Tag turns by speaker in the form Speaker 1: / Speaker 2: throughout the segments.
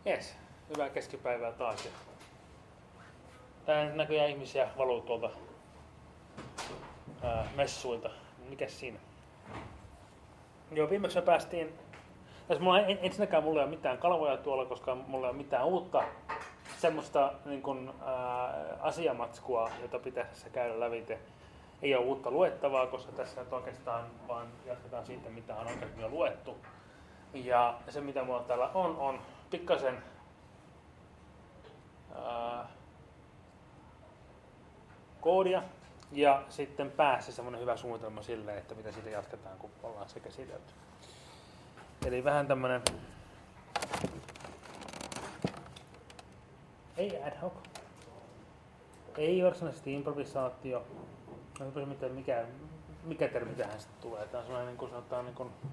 Speaker 1: Jes, hyvää keskipäivää taas. Täällä näköjään ihmisiä valuu tuolta messuilta. Mikäs siinä? Joo, viimeksi me päästiin... Ensinnäkään mulla ei ole mitään kalvoja tuolla, koska mulla ei ole mitään uutta semmoista niin kuin, asiamatskua, jota pitäisi käydä lävite. Ei ole uutta luettavaa, koska tässä nyt oikeastaan vaan jatketaan siitä, mitä on aikaisemmin jo luettu. Ja se, mitä mulla täällä on pikkasen koodia ja sitten päässä semmoinen hyvä suunnitelma sille, että mitä siitä jatketaan, kun ollaan se käsitelty. Eli vähän tämmönen, ei ad hoc, ei varsinaisesti improvisaatio, mikä termi tähän sitten tulee. Tämä on sellainen, niin kuin sanotaan, niin kuin,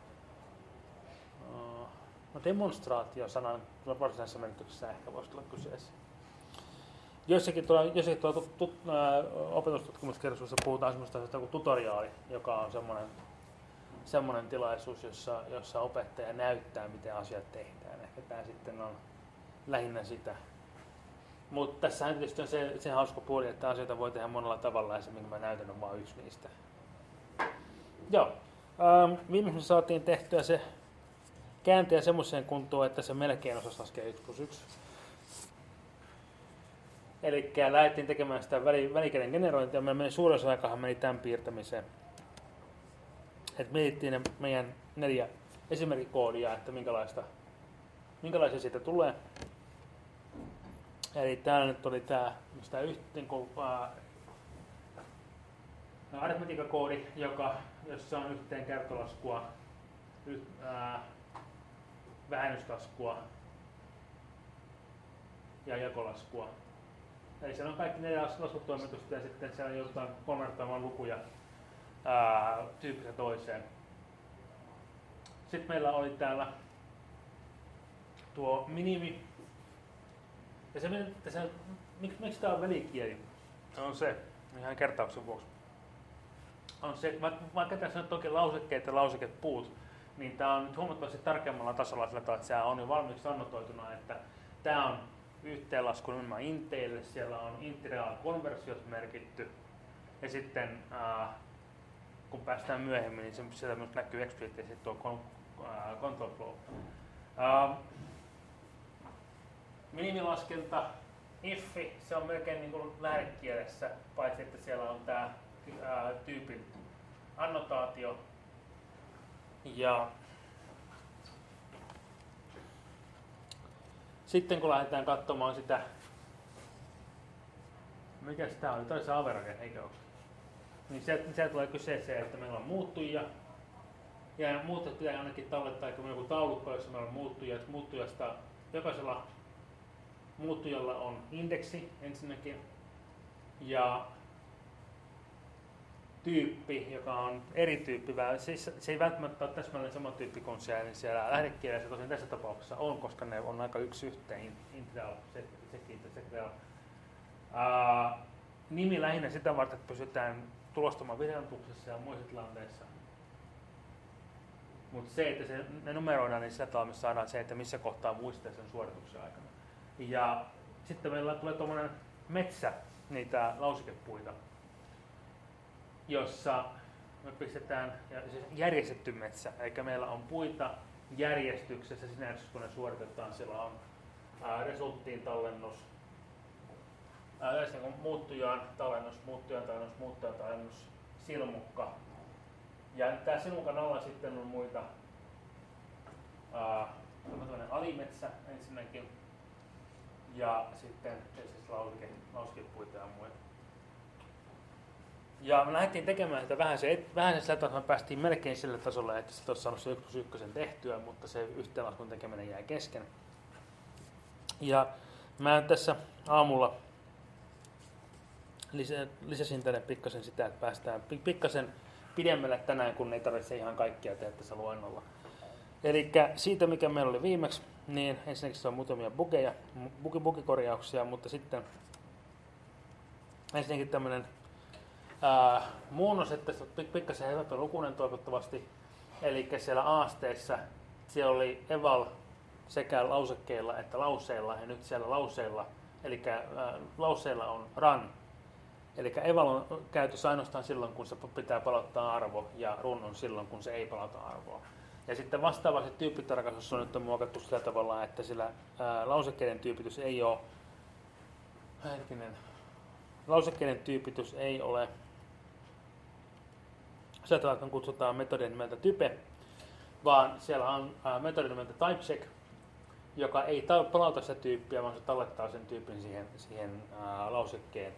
Speaker 1: demonstraatio-sanan varsinaisessa merkityksessä ehkä voisi olla kyseessä. Joissakin opetustutkimuskirjallisuudessa puhutaan semmoista kuin tutoriaali, joka on semmoinen tilaisuus, jossa opettaja näyttää, miten asiat tehdään. Ehkä tämä sitten on lähinnä sitä. Mutta tässähän tietysti on se hauska puoli, että asioita voi tehdä monella tavalla ja se, minkä mä näytän, on vain yksi niistä. Joo. Viimeisen saatiin tehtyä se kääntäjä semmoiseen kuntoon, että se melkein osasi laskea 1+1. Eli lähdettiin tekemään sitä välikäden generointia. Suurin osa aikahan meni tämän piirtämiseen. Et mietittiin ne meidän 4 esimerkkikoodia, että minkälaisia siitä tulee. Eli täällä nyt oli tämä aritmetiikkakoodi, jossa on yhteen kertolaskua, vähennyslaskua ja jakolaskua. Eli siellä on kaikki 4 laskutoimitusta ja sitten siellä joudutaan konvertoimaan lukuja tyypistä toiseen. Sitten meillä oli täällä tuo minimi. Ja miksi tämä on välikieli? On se, ihan kertauksen vuoksi. On se, vaikka tässä on toki lausekkeet ja lausekepuut, niin tämä on nyt huomattavasti tarkemmalla tasolla sillä tavalla, että se on jo valmiiksi annotoituna, että tämä on yhteenlasku nimenomaan inteille, siellä on integral-konversiot merkitty, ja sitten kun päästään myöhemmin, niin siellä myös näkyy eksplisiittisesti tuo control flow. Minimilaskenta, iffi, se on melkein niin kuin lähdekielessä, paitsi että siellä on tämä tyypin annotaatio. Ja sitten kun lähdetään katsomaan sitä, mikäs tää oli, toi se average, eikö ole? Niin sieltä tulee kyse se, että meillä on muuttujia. Ja muuttujat pitää ainakin tallettaa, kun meillä on joku taulukko, jossa meillä on muuttujia. Muuttujasta jokaisella muuttujalla on indeksi ensinnäkin. Ja tyyppi, joka on eri tyyppi. Se ei välttämättä ole täsmälleen sama tyyppi kuin siellä lähdekielessä. Tosin tässä tapauksessa on, koska ne on aika yksi yhteen. Integral, sekin. Nimi lähinnä sitä varten, että pysytään tulostamaan virheantuksessa ja muissa tilanteissa. Mutta se, että ne numeroidaan, niin sillä tavalla me saadaan se, että missä kohtaa muistaa sen suorituksen aikana. Ja sitten meillä tulee tuommoinen metsä, niitä lausikepuita, jossa me pistetään siis järjestetty metsä, eli meillä on puita järjestyksessä siinä järjestyksessä, kun ne suoritetaan. Siellä on resulttiin tallennus, muuttujaan tallennus, silmukka. Ja tämä silmukan alla sitten on muita alimetsä ensinnäkin ja sitten tietysti lausikepuita ja muita. Ja me lähdettiin tekemään sitä vähän sillä tavalla, että me päästiin melkein sille tasolle, että se olisi saanut se 1+1 tehtyä, mutta se yhteenlaskun tekeminen jäi kesken. Ja mä tässä aamulla lisäsin tänne pikkasen sitä, että päästään pikkasen pidemmälle tänään, kun ei tarvitse ihan kaikkia tehdä tässä luennolla. Eli siitä, mikä meillä oli viimeksi, niin ensinnäkin se on muutamia bugikorjauksia, mutta sitten ensinnäkin tämmöinen muunnos, että se on pikkasen epälukuinen toivottavasti. Eli siellä aasteessa siellä oli eval sekä lausekkeilla että lauseilla, ja nyt siellä lauseilla, eli lauseilla on run, eli eval on käytössä ainoastaan silloin, kun se pitää palauttaa arvo, ja run on silloin, kun se ei palauta arvoa. Ja sitten vastaavasti tyyppitarkastus on nyt muokattu sillä tavalla, että sillä lausekkeiden tyypitys ei ole, lausekkeiden tyypitys ei ole, sillä tavalla, kun kutsutaan metodin nimeltä type, vaan siellä on metodin nimeltä typecheck, joka ei palauta sitä tyyppiä, vaan se tallettaa sen tyypin siihen lausekkeen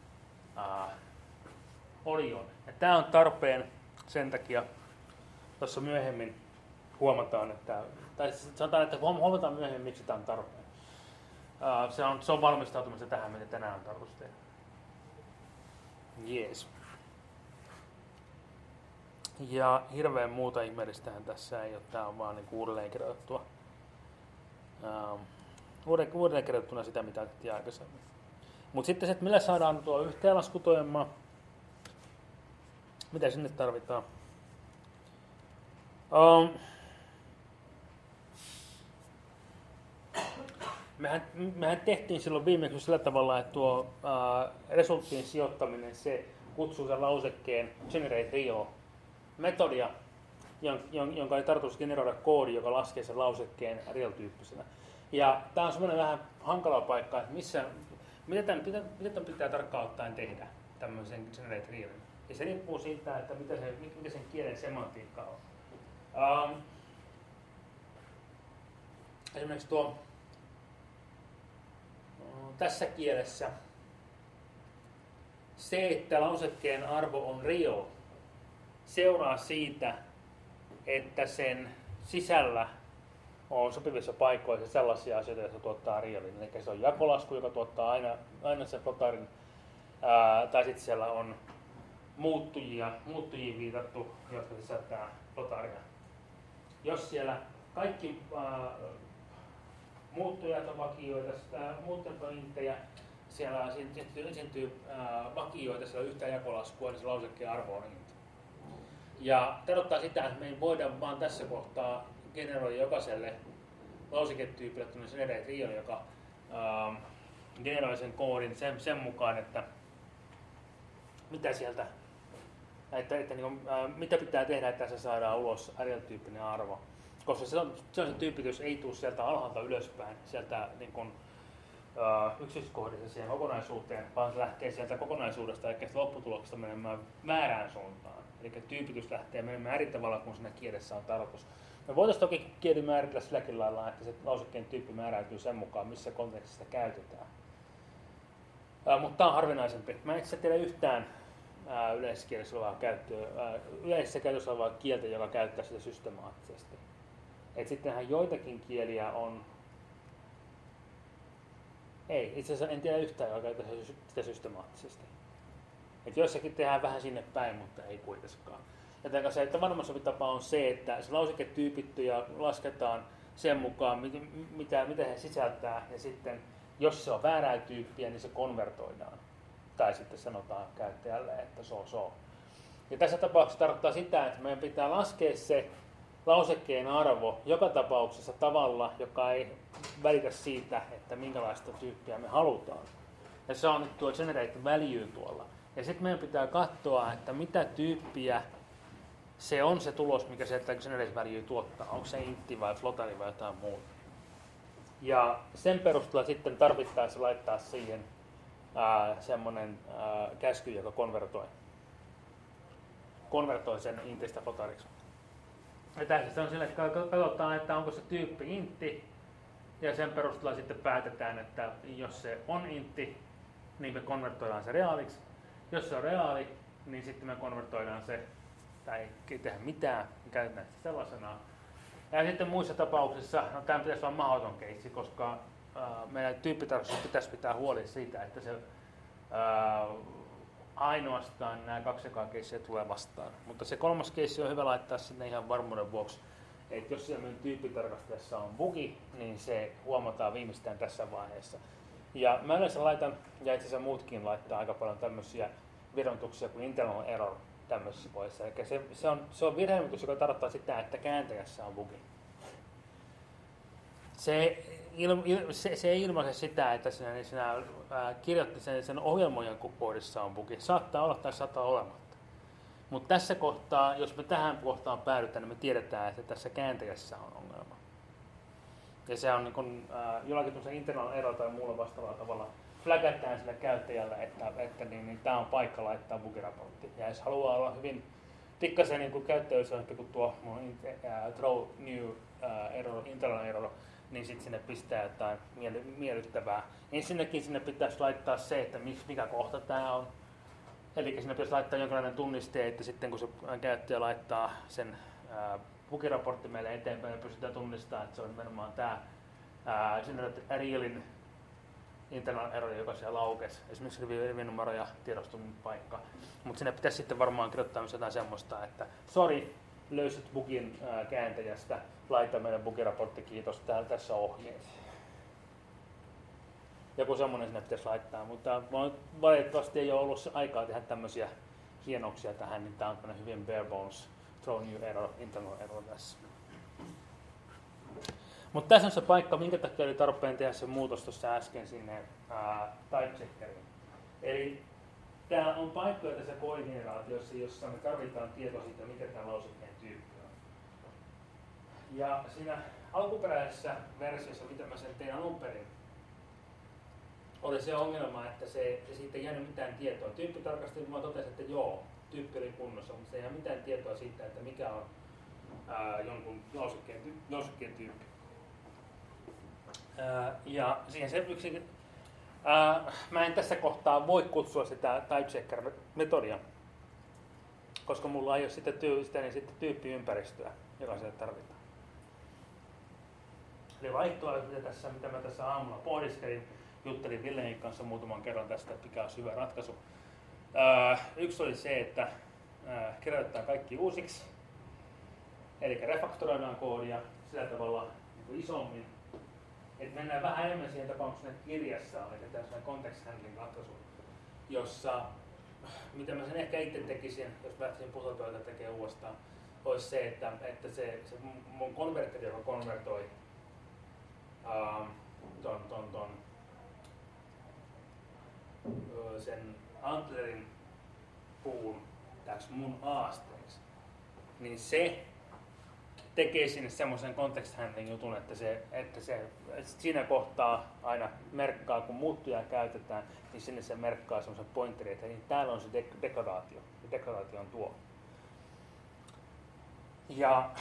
Speaker 1: olioon. Ja tämä on tarpeen sen takia, tuossa myöhemmin huomataan, tai sanotaan, että huomataan myöhemmin, miksi tämä on tarpeen. Se on valmistautumista tähän, mitä tänään on tarkoitus tehdä. Jees. Ja hirveän muuta ihmeellistähän tässä ei ole, tämä on vaan niin uudelleenkirjoitettua. Uudelleenkirjoitettuna sitä, mitä tehtiin aikaisemmin. Mutta sitten se, että millä saadaan tuo yhteenlaskutoima, mitä sinne tarvitaan. Mehän tehtiin silloin viimeksi sillä tavalla, että tuo resulttien sijoittaminen, se kutsuu sen lausekkeen generate real metodia, jonka ei tarkoitus generoida koodi, joka laskee sen lausekkeen real-tyyppisenä. Ja tämä on semmoinen vähän hankala paikka, että mitä tämän pitää tarkkaan ottaen tehdä, tämmöisen generate realin. Ja se riippuu siitä, että mitä sen kielen semantiikka on. Esimerkiksi tässä kielessä se, että lausekkeen arvo on real, seuraa siitä, että sen sisällä on sopivissa paikoissa sellaisia asioita, jotka tuottaa realin. Eli se on jakolasku, joka tuottaa aina sen flotarin, tai sitten siellä on muuttujiin viitattu, jotka sisältää flotaria. Jos siellä kaikki muuttujat on vakioita, muuttujat on inttejä, siellä esiintyy vakioita, siellä on yhtään jakolaskua, niin se lausekkeen arvo on int. Ja tarkoittaa sitä, että me ei voida vaan tässä kohtaa generoida jokaiselle lauseketyypille generate real, joka generoi sen koodin sen mukaan, että mitä sieltä, mitä pitää tehdä, että se saadaan ulos real-tyyppinen arvo. Koska se tyypitys ei tule sieltä alhaalta ylöspäin, sieltä niin kuin, yksityiskohdista siihen kokonaisuuteen, vaan se lähtee sieltä kokonaisuudesta eli lopputuloksesta menemään väärään suuntaan. Eli tyypitys lähtee menemään eri tavalla kuin siinä kielessä on tarkoitus. Me voitaisiin toki kieli määritellä silläkin lailla, että se lausekkeen tyyppi määräytyy sen mukaan, missä kontekstissa käytetään. Mutta tämä on harvinaisempi. Mä en itse tiedä yhtään yleisessä käytössä olevaa kieltä, joka käyttää sitä systemaattisesti. Sittenhän joitakin kieliä on... Ei, itse asiassa en tiedä yhtään, joka käyttää sitä systemaattisesti. Joissakin tehdään vähän sinne päin, mutta ei kuitenkaan. Joten se tavanomaisesti tapa on se, että se lauseke tyypittyy ja lasketaan sen mukaan, mitä he sisältää, ja sitten jos se on väärää tyyppiä, niin se konvertoidaan. Tai sitten sanotaan käyttäjälle, että so. Ja tässä tapauksessa tarkoittaa sitä, että meidän pitää laskea se lausekkeen arvo joka tapauksessa tavalla, joka ei välitä siitä, että minkälaista tyyppiä me halutaan. Ja se on nyt tuo generate value tuolla. Ja sitten meidän pitää katsoa, että mitä tyyppiä se on se tulos, mikä se generate value tuottaa. Onko se intti vai flotari vai jotain muuta. Ja sen perusteella sitten tarvittaessa laittaa siihen semmoinen käsky, joka konvertoi sen intistä flotariksi. Ja tässä on sillä, että katsotaan, että onko se tyyppi intti, ja sen perusteella sitten päätetään, että jos se on intti, niin me konvertoidaan se reaaliksi. Jos se on reaali, niin sitten me konvertoidaan se, tai ei tehdä mitään, käytetään sitä sellaisena. Ja sitten muissa tapauksissa, no tämä pitäisi olla mahdoton keissi, koska meidän tyyppitarkastuksessa pitäisi pitää huoli siitä, että se ainoastaan nämä kaksi ekaa keissiä tulee vastaan. Mutta se kolmas keissi on hyvä laittaa sinne ihan varmuuden vuoksi, että jos siellä meidän tyyppitarkastajassa on bugi, niin se huomataan viimeistään tässä vaiheessa. Ja mä yleensä laitan, ja itse asiassa muutkin laittaa aika paljon tämmöisiä viranoituksia kuin internal error tämmöisissä kohdissa. Eli se on virheilmoitus, joka tarkoittaa sitä, että kääntäjässä on bugi. se ei ilmaise sitä, että sinä kirjoitti sen ohjelmoijan koodissa on bugi. Saattaa olla tai saattaa olematta. Mutta tässä kohtaa, jos me tähän kohtaan päädytään, niin me tiedetään, että tässä kääntäjässä on ongelma. Ja se on niin kun, jollakin internal error tai muulla vastaavalla tavalla flagataan sille käyttäjälle, että tämä on paikka laittaa bugiraportti. Ja jos haluaa olla hyvin pikkasen niin käyttäjällisempi kuin tuo throw new error, internal error, niin sitten sinne pistää jotain miellyttävää. Ensinnäkin sinne pitäisi laittaa se, että mikä kohta tämä on. Eli sinne pitäisi laittaa jonkinlainen tunniste, että sitten kun se käyttäjä laittaa sen bugiraportti meille eteenpäin, niin pystytään tunnistamaan, että se on nimenomaan tämä realin internal error, joka siellä laukesi. Esimerkiksi rivinumero ja tiedoston paikka. Mutta sinne pitäisi sitten varmaan kirjoittaa myös jotain semmoista, että sori, löysit bugin kääntäjästä, laita meidän bugiraportti, kiitos, tässä on ohjeet. Joku semmoinen sinne pitäisi laittaa, mutta valitettavasti ei ole ollut aikaa tehdä tämmöisiä hienoksia tähän, niin tämä on tämmöinen hyvin bare bones, throw new error, internal error tässä. Mutta tässä on se paikka, minkä takia oli tarpeen tehdä se muutos tuossa äsken sinne typecheckeriin. Eli täällä on paikkoja tässä koodigeneraatiossa, jossa me tarvitaan tietoa siitä, mikä tämä lausekkeen tyyppi on. Ja siinä alkuperäisessä versiossa, mitä mä sen tein alun perin, oli se ongelma, että se siitä ei jäänyt mitään tietoa. Tyyppitarkastin vaan totesi, että joo, tyyppi oli kunnossa, mutta se ei jää mitään tietoa siitä, että mikä on jonkun lausekkeen tyyppi. Ja siihen se yksi, mä en tässä kohtaa voi kutsua sitä typechecker-metodia, koska mulla ei ole sitä tyyppiympäristöä, joka sille tarvitaan. Eli vaihtoehto, mitä mä tässä aamulla pohdiskelin, juttelin Villehin kanssa muutaman kerran tästä, että mikä on hyvä ratkaisu. Yksi oli se, että kirjoitetaan kaikki uusiksi, eli refaktoroidaan koodia sillä tavalla niin isommin, että mennään vähän enemmän siihen tapaukseen kirjassa, eli tässä context handling ratkaisu, jossa, mitä mä sen ehkä itse tekisin, jos lähtisin pusolpöytä tekemään uudestaan, olisi se, että se mun konverteri, joka konvertoi sen antlerin puun täksi mun aasteeksi, niin se tekee sinne semmoisen context handling jutun, että se siinä kohtaa aina merkkaa, kun muuttujaa käytetään, niin sinne se merkkaa semmoisen pointerin, että niin täällä on se deklaraatio, ja deklaraatio on tuo. Ja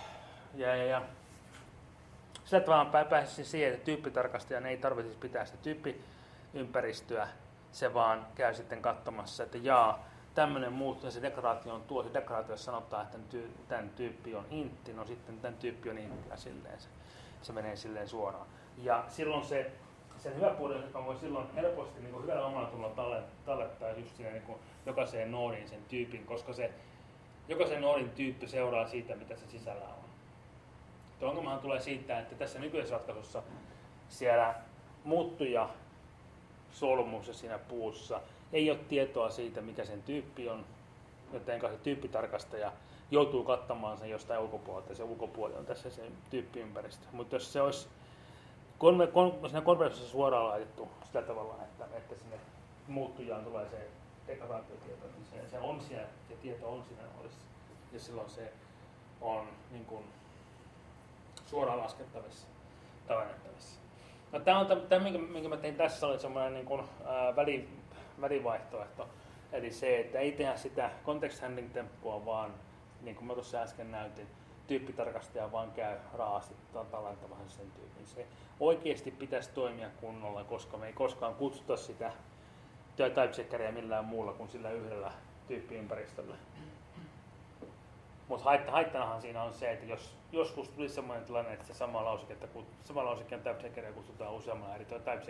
Speaker 1: sillä tavalla pääsisin siihen, että tyyppitarkastajan ei tarvitsisi pitää sitä tyyppiympäristöä, se vaan käy sitten katsomassa, että tämmöinen muuttuu, se deklaraatio on tuo, se deklaraatio sanotaan, että tämän tyyppi on intti, no sitten tämän tyyppi on intti, ja silleen se menee silleen suoraan. Ja silloin sen hyvä puoli, että voi silloin helposti niin hyvällä omalla tunnolla tallettaa just siinä niin jokaiseen noodiin sen tyypin, koska se jokaisen noodin tyyppi seuraa siitä, mitä se sisällä on. Tuo ongelmahan tulee siitä, että tässä nykyisessä ratkaisussa siellä muuttuja solmussa siinä puussa ei ole tietoa siitä, mikä sen tyyppi on, joten se tyyppitarkastaja joutuu katsomaan sen jostain ulkopuolelta, ja se ulkopuoli on tässä se tyyppiympäristö. Mutta jos se olisi siinä konversiossa suoraan laitettu sillä tavalla, että sinne muuttujaan tulee se deklaraatiotieto, niin se on siellä, ja tieto on siinä olisi, ja silloin se on niin kuin suoraan laskettavissa, tallennettavissa. No, tämä, minkä mä tein tässä, oli semmoinen niin kuin, välivaihtoehto. Eli se, että ei tehdä sitä context handling temppua, vaan niin kuin mä tuossa äsken näytin, tyyppitarkastaja vaan käy raasti tallentamassa sen tyypin. Se oikeasti pitäisi toimia kunnolla, koska me ei koskaan kutsuta sitä typecheckeria millään muulla kuin sillä yhdellä tyyppiympäristöllä. Mutta haittanahan siinä on se, että jos joskus tulisi sellainen tilanne, että se sama lausekkeen typecheckeria kutsutaan useammalla eri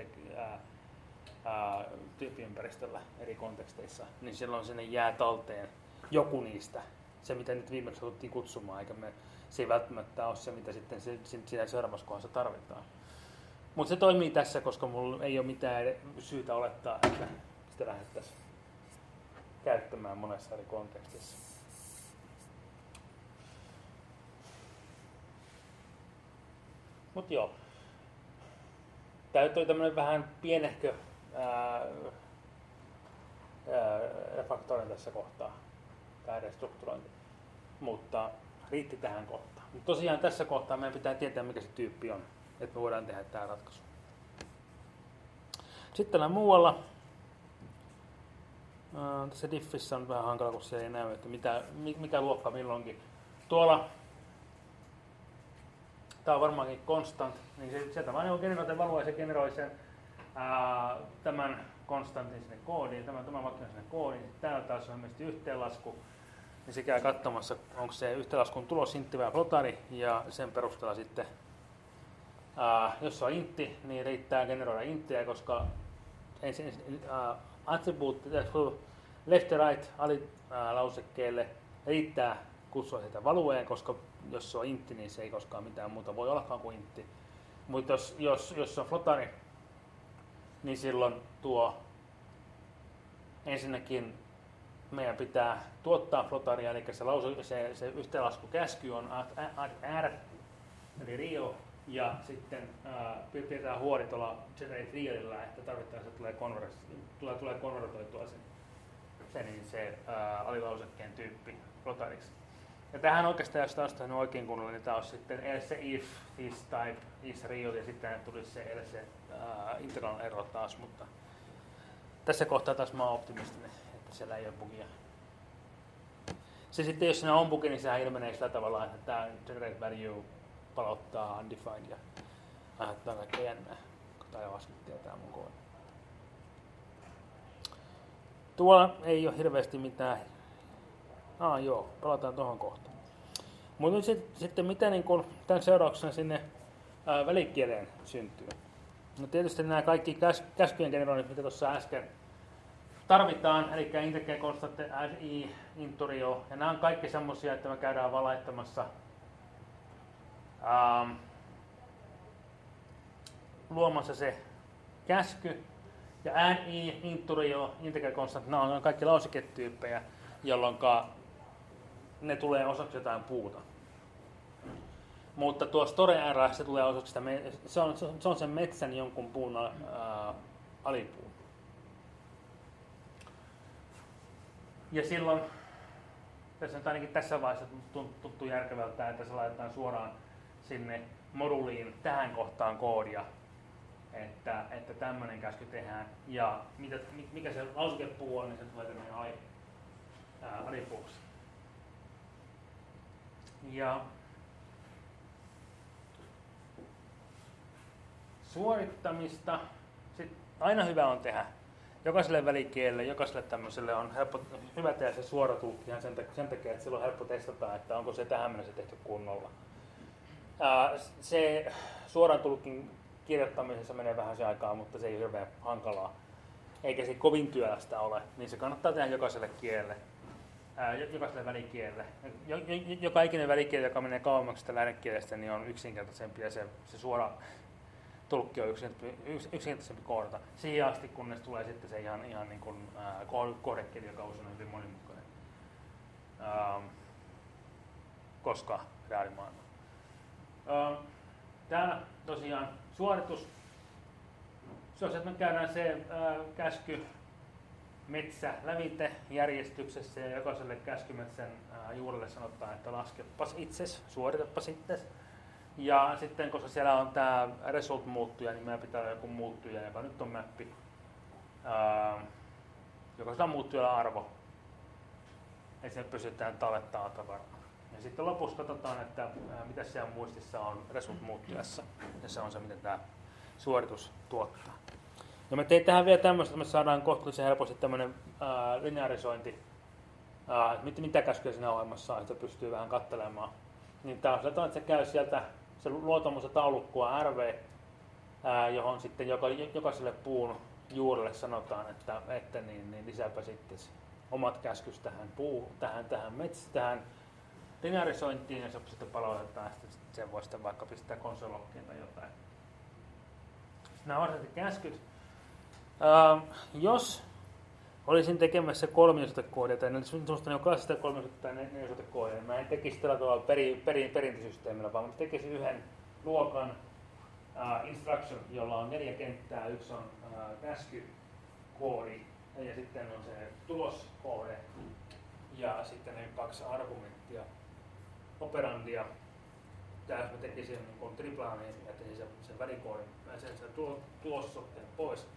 Speaker 1: tyyppiympäristöllä eri konteksteissa, niin silloin sinne jää talteen joku niistä, se mitä nyt viimeksi haluttiin kutsumaan, eikä se ei välttämättä ole se, mitä sitten siinä seuraavassa kohdassa tarvitaan. Mutta se toimii tässä, koska mulla ei ole mitään syytä olettaa, että sitä lähdettäisiin käyttämään monessa eri kontekstissa. Mutta joo, tämä oli tämmöinen vähän pienehkö refaktoinen tässä kohtaa, tämä restrukturointi, mutta riitti tähän kohtaan. Mutta tosiaan tässä kohtaa meidän pitää tietää, mikä se tyyppi on, että me voidaan tehdä tämä ratkaisu. Sitten täällä muualla, tässä diffissä on vähän hankala, kun siellä ei näy, että mikä luokka milloinkin. Tuolla, tämä on varmaankin constant, niin sieltä vaan generoiden valua ja se generoi sen tämän konstantin sinne koodiin, tämän vakion sinne koodiin. Täällä taas on ilmeisesti yhteenlasku, niin se käy katsomassa, onko se yhteenlaskun tulos intti vai flotari, ja sen perusteella sitten, jos se on intti, niin riittää generoida inttiä, koska attribute left ja right alilausekkeelle riittää kutsua sitä valueen, koska jos se on intti, niin se ei koskaan mitään muuta voi ollakaan kuin intti. Mutta jos se on flotari, niin silloin tuo ensinnäkin meidän pitää tuottaa flotaria, eli se yhteenlaskukäsky on R, eli Rio, ja sitten pidetään huoli tuolla generate Rioilla, että tarvittaessa tulee konvertoitua se alilausekkeen tyyppi flotariksi. Ja tähän oikeastaan, jos tämä olisi oikein kunnolla, niin tämä olisi sitten else if this type is real, ja sitten tulisi se else integral error taas, mutta tässä kohtaa taas mä oon optimistinen, että siellä ei ole bugia. Se sitten, jos siinä on bugi, niin sehän ilmenee sillä tavalla, että tämä generate value palauttaa undefined ja aiheuttaa kaikkea jännää, kun tämä JavaScript tietää mun koodi. Tuolla ei ole hirveästi mitään. Joo, palataan tuohon kohtaan. Mutta nyt sitten mitä niin kun tämän seurauksena sinne välikieleen syntyy? No tietysti nämä kaikki käskyjen generoinnit, mitä tuossa äsken tarvitaan, eli integer constante, i, inturio, ja nämä on kaikki semmoisia, että me käydään vaan laittamassa luomassa se käsky, ja i, inturio, integer constante, nämä on kaikki lauseketyyppejä, jolloin ne tulee osaksi jotain puuta. Mutta tuo store R, se tulee osaksi se on sen metsän jonkun puun alipuu. Ja silloin, tässä nyt ainakin tässä vaiheessa tuntuu järkevältä, että se laitetaan suoraan sinne moduliin tähän kohtaan koodia, että tämmöinen käsky tehdään. Ja mikä se lausekepuu on, niin se tulee tämmöinen alipuuksi. Ja suorittamista aina hyvä on tehdä. Jokaiselle välikielelle, jokaiselle tämmöiselle on hyvä tehdä se suora tulkki ihan sen takia, että silloin on helppo testata, että onko se tähän mennessä tehty kunnolla. Se suoran tulkin kirjoittamisessa menee vähän se aikaa, mutta se ei hirveän hankalaa. Eikä se kovin työlästä ole, niin se kannattaa tehdä jokaiselle kielelle. Jokaiselle välikielelle. Joka ikinen välikieli, joka menee kauemmaksi sitä lähdekielestä, niin on yksinkertaisempi ja se suora tulkki on yksinkertaisempi koodata. Siihen asti, kunnes tulee sitten se ihan niin kuin kohdekieli, joka usein on hyvin monimutkainen. Koska reaalimaailma. Täällä tosiaan suoritus. Se on se, että me käydään se käsky metsä lävite järjestyksessä ja jokaiselle käskymetsän juurelle sanotaan, että laskepas itses, suoritapas itses. Ja sitten, koska siellä on tämä result-muuttuja, niin meidän pitää olla joku muuttuja, joka nyt on mappi, joka on muuttujalla arvo. Ja sen pystytään tallettaa tavaraa. Ja sitten lopussa katsotaan, että mitä siellä muistissa on result-muuttujassa. Ja se on se, miten tämä suoritus tuottaa. Ja me tein tähän vielä tämmöistä, että me saadaan kohtuullisen helposti tämmöinen linearisointi, mitä käskyjä siinä ohjelmassa on, että pystyy vähän katselemaan. Niin tää on sillä tavalla, että se käy sieltä, se luo tuommoista taulukkoa RV, johon sitten jokaiselle puun juurelle sanotaan, että niin lisääpä sitten omat käskys tähän linearisointiin, ja se sitten palautetaan, ja sitten sen voi sitten vaikka pistää konsolokkiin tai jotain. Nämä varsinaisesti käskyt. Jos olisin tekemässä kolmiosoitekoodia tai sellaista jokaisesta kolmiosoite- tai neljäsoitekoodia, niin mä en tekisi tällä tavalla perintäsysteemillä, vaan mä tekisin yhden luokan, instruction, jolla on 4 kenttää. Yksi on käskykoodi ja sitten on se tuloskoode ja sitten ne 2 argumenttia, operandia. Tää jos mä tekisin niin triplaan, niin jättäisin sen välikoodin, sen tulossotteen pois.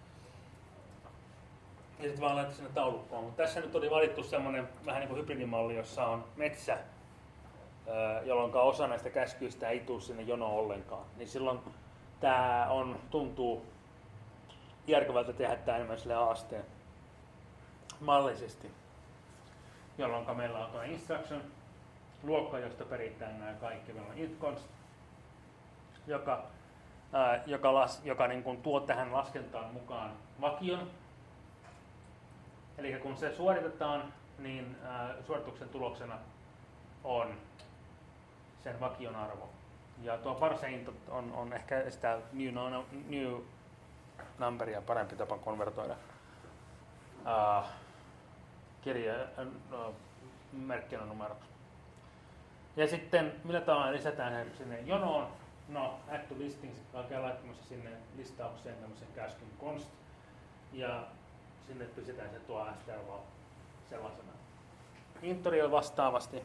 Speaker 1: Ja sitten vaan laittaisin sinne taulukkoon. Mutta tässä nyt oli valittu semmoinen vähän niin kuin hybridimalli, jossa on metsä, jolloin osa näistä käskyistä ei tule sinne jonoon ollenkaan. Niin silloin tämä tuntuu järkevältä tehdä tämä enemmän sille haasteen mallisesti. Jolloin meillä on tuo instruction luokka, josta peritään nämä kaikki. Meillä on intconst, joka niin kuin tuo tähän laskentaan mukaan vakion. Eli kun se suoritetaan, niin suorituksen tuloksena on sen vakion arvo. Ja tuo parseInt on ehkä sitä new numberia parempi tapa konvertoida merkkinä numeroksi. Ja sitten millä tavalla lisätään se sinne jonoon? No, add to listings, alkaa laittamassa sinne listaukseen tämmöisen käskyn const. Ja sinne pistetään se tuo str sellaisena. Intorial vastaavasti.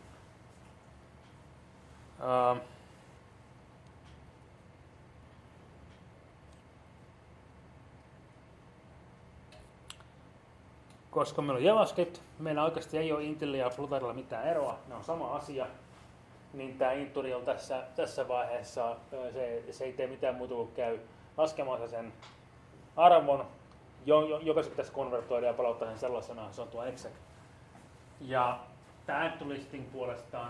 Speaker 1: Koska meillä on JavaScript, meillä oikeasti ei ole Intelillä ja Flutterilla mitään eroa, ne on sama asia, niin tämä Intorial tässä vaiheessa se ei tee mitään muuta kuin käy laskemassa sen arvon, joka se pitäisi konvertoida ja palauttaa sen sellaisena, se on tuo exec. Ja tämä add to listing puolestaan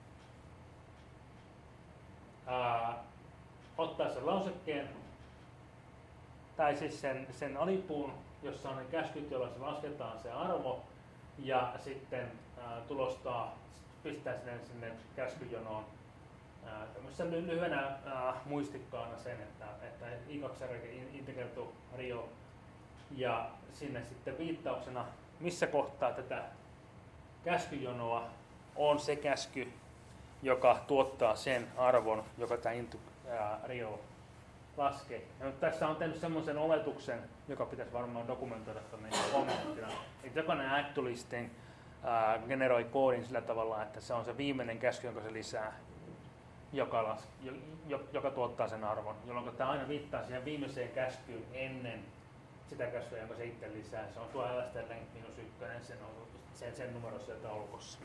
Speaker 1: ottaa sen lausekkeen, tai siis sen alipuun, jossa on ne käskyt, joilla se lasketaan se arvo, ja sitten pistää sinne käskyjonoon tämmöisessä lyhyenä muistikkaana sen, että i2 integer to real, ja sinne sitten viittauksena, missä kohtaa tätä käskyjonoa on se käsky, joka tuottaa sen arvon, joka tämä into real laskee. Ja tässä on tehnyt semmoisen oletuksen, joka pitäisi varmaan dokumentoida tuonne kommenttina, että jokainen add to listing generoi koodin sillä tavalla, että se on se viimeinen käsky, jonka se lisää, joka tuottaa sen arvon, jolloin tämä aina viittaa siihen viimeiseen käskyyn ennen sitä käskyä, jonka se itse lisää. Se on tuo lstr length -1, sen numero siellä taulukossa.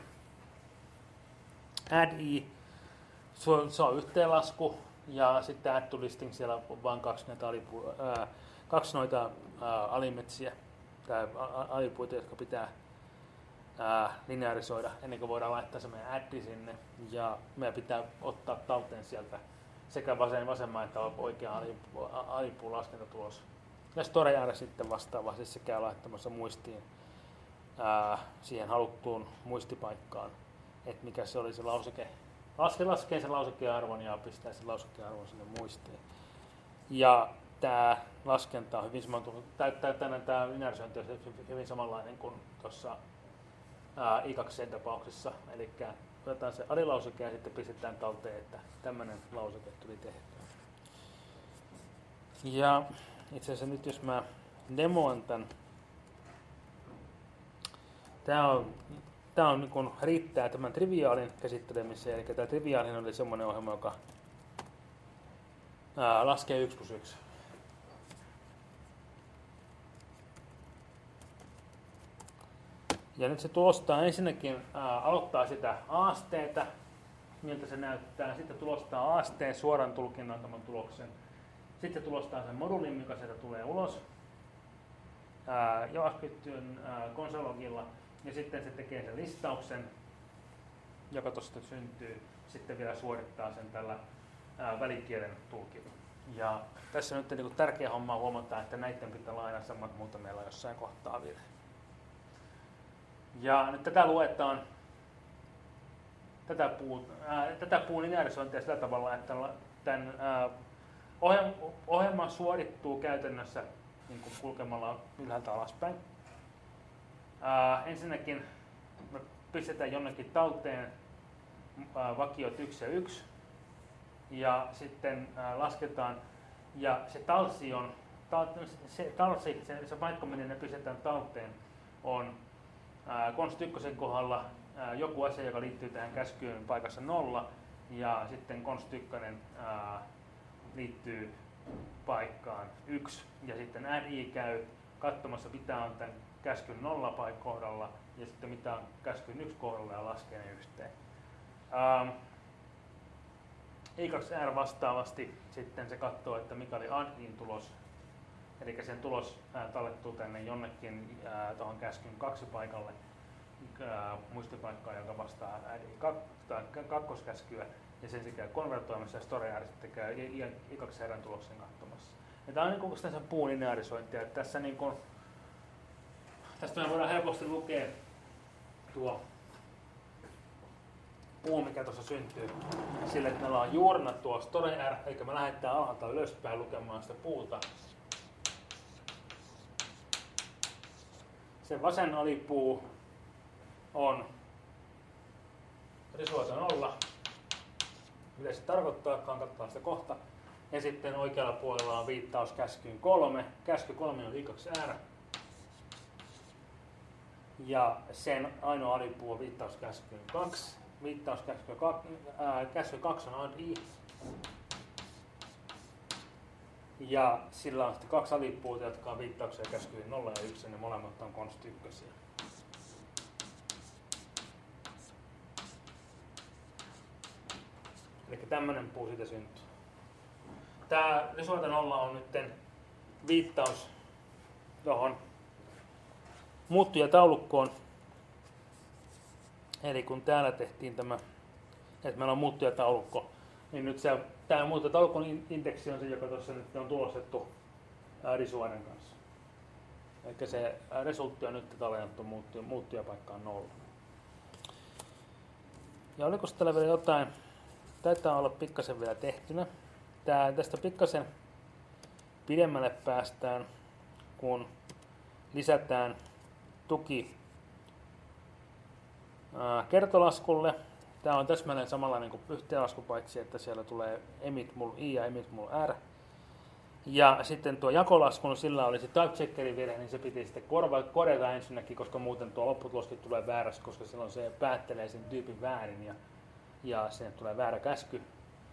Speaker 1: Add i, se on yhteenlasku, ja sitten add to listing, siellä on vain kaksi noita alimetsiä tai alipuita, jotka pitää linearisoida ennen kuin voidaan laittaa se meidän addi sinne, ja meidän pitää ottaa talteen sieltä sekä vasemman että oikean alipuun laskentatulos. Ja StoreR sitten vastaavasti se käy laittamassa muistiin siihen haluttuun muistipaikkaan, että mikä se oli se lauseke. Laskee sen lausekkearvon ja pistää sen lausekkearvon sinne muistiin. Ja tämä laskenta on hyvin tämä linearisointi on hyvin samanlainen kuin tuossa i2 tapauksessa. Eli otetaan se alilauseke ja sitten pistetään talteen, että tämmöinen lauseke tuli tehtyä. Ja itse asiassa nyt jos mä demoan tämän, tämä on niin kuin riittää tämän triviaalin käsittelemiseen, eli tämä triviaalin oli semmoinen ohjelma, joka laskee 1+1. Ja nyt se tulostaa ensinnäkin, aloittaa sitä aasteetä, miltä se näyttää, sitten tulostaa aasteen suoran tulkinnan tämän tuloksen. Sitten se tulostaa sen modulin, mikä sieltä tulee ulos JavaScriptin konsologilla, ja sitten se tekee sen listauksen, joka tuosta syntyy, sitten vielä suorittaa sen tällä välikielen tulkilla. Ja tässä nyt niin tärkeä homma on huomata, että näiden pitää olla aina samat, mutta meillä on jossain kohtaa virhe. Ja nyt tätä luetaan, tätä puun linearisointia sillä tavalla, että tämän ohjelma suorittuu käytännössä niin kuin kulkemalla ylhäältä alaspäin. Ensinnäkin me pistetään jonnekin talteen vakiot 1 ja 1, ja sitten lasketaan Ja se talsi on, se paikka, minne ne pistetään talteen, on Konst 1 kohdalla joku asia, joka liittyy tähän käskyyn paikassa 0, ja sitten Konst 1 liittyy paikkaan 1, ja sitten RI käy katsomassa, mitä on tämän käskyn 0 kohdalla, ja sitten mitä on käskyn 1 kohdalla, ja laskee ne yhteen. I2R vastaavasti sitten se katsoo, että mikä oli ADIn tulos, eli sen tulos tallettuu tänne jonnekin tuohon käskyn 2 paikalle, muistipaikkaan, joka vastaa kakkoskäskyä, ja sen se käy konvertoimassa, ja StoreR sitten käy I2R:n tuloksen katsomassa. Ja tämä on niin kuin tässä puun linearisointia, että tässä niin kuin, tästä me voidaan helposti lukea tuo puu, mikä tuossa syntyy, sillä että meillä on juurena tuo StoreR, eli me lähdetään alhaalta ylöspäin lukemaan sitä puuta. Se vasen alipuu on risuota 0, mitä se tarkoittaakaan, katsotaan sitä kohta. Ja sitten oikealla puolella on viittaus käskyyn 3. Käsky 3 on I2R. Ja sen ainoa alipuu on viittaus käskyyn 2. Viittaus käsky 2 on ADI. Ja sillä on sitten 2 alipuuta, jotka on viittauksia käskyyn 0 ja 1, ja molemmat on Konst 1. Eli tämmöinen puu siitä syntyy. Tämä risuota 0 on nyt viittaus tuohon muuttujataulukkoon. Eli kun täällä tehtiin tämä, että meillä on muuttujataulukko, niin nyt tämä muuttujataulukon indeksi on se, joka tuossa nyt on tulostettu risuoiden kanssa. Eli se resultti on nyt tallennettu muuttujapaikkaan 0. Ja oliko täällä vielä jotain? Taitaa olla pikkasen vielä tehtynä. Tästä pikkasen pidemmälle päästään, kun lisätään tuki kertolaskulle. Tämä on täsmälleen samanlainen kuin yhteenlasku, paitsi että siellä tulee emit mul i ja emit mul r. Ja sitten tuo jakolaskun, sillä olisi typecheckerin virhe, niin se piti sitten korjata ensinnäkin, koska muuten tuo lopputuloskin tulee väärässä, koska silloin se päättelee sen tyypin väärin ja sinne tulee väärä käsky.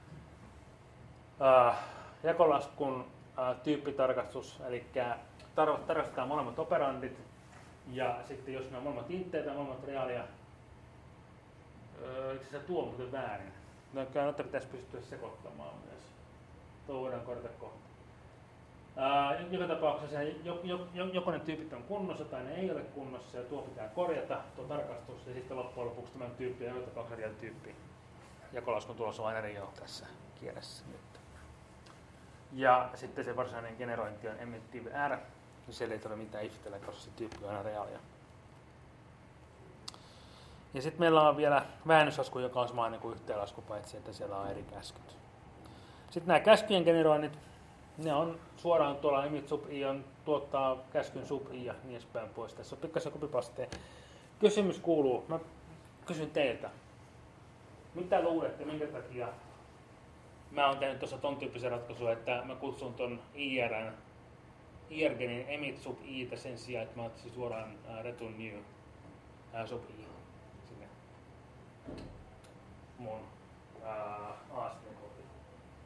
Speaker 1: Jakolaskun tyyppitarkastus, eli tarkastetaan molemmat operandit, ja sitten jos ne on molemmat intteitä ja molemmat reaalia, se tuo muuten väärin. Noita pitäisi pystyä sekoittamaan myös. Tuo voidaan korjata kohta. Joka tapauksessa joko ne tyypit on kunnossa tai ne ei ole kunnossa, ja tuo pitää korjata, tuo tarkastus, ja sitten loppujen lopuksi tämän tyyppi ja joka tapauksessa real tyyppi. Jakolaskun tulos on aina rio tässä kielessä nyt. Ja sitten se varsinainen generointi on emittive R, niin siellä ei ole mitään iftellä, koska se tyyppi on aina reaalia. Ja sitten meillä on vielä väännöslasku, joka on samainen kuin yhteenlasku, paitsi että siellä on eri käskyt. Sitten nämä käskyjen generoinnit, ne on suoraan tuolla emit sub i on tuottaa käskyn sub i ja niin edespäin pois. Tässä on pikkasen copypastea. Kysymys kuuluu, mä kysyn teiltä, mitä luulette, minkä takia mä oon tehnyt tuossa ton tyyppisen ratkaisun, että mä kutsun ton IRGenin emit sub i sen sijaan, että mä ottaisin suoraan return new sub i sinne mun ASP-kopiin.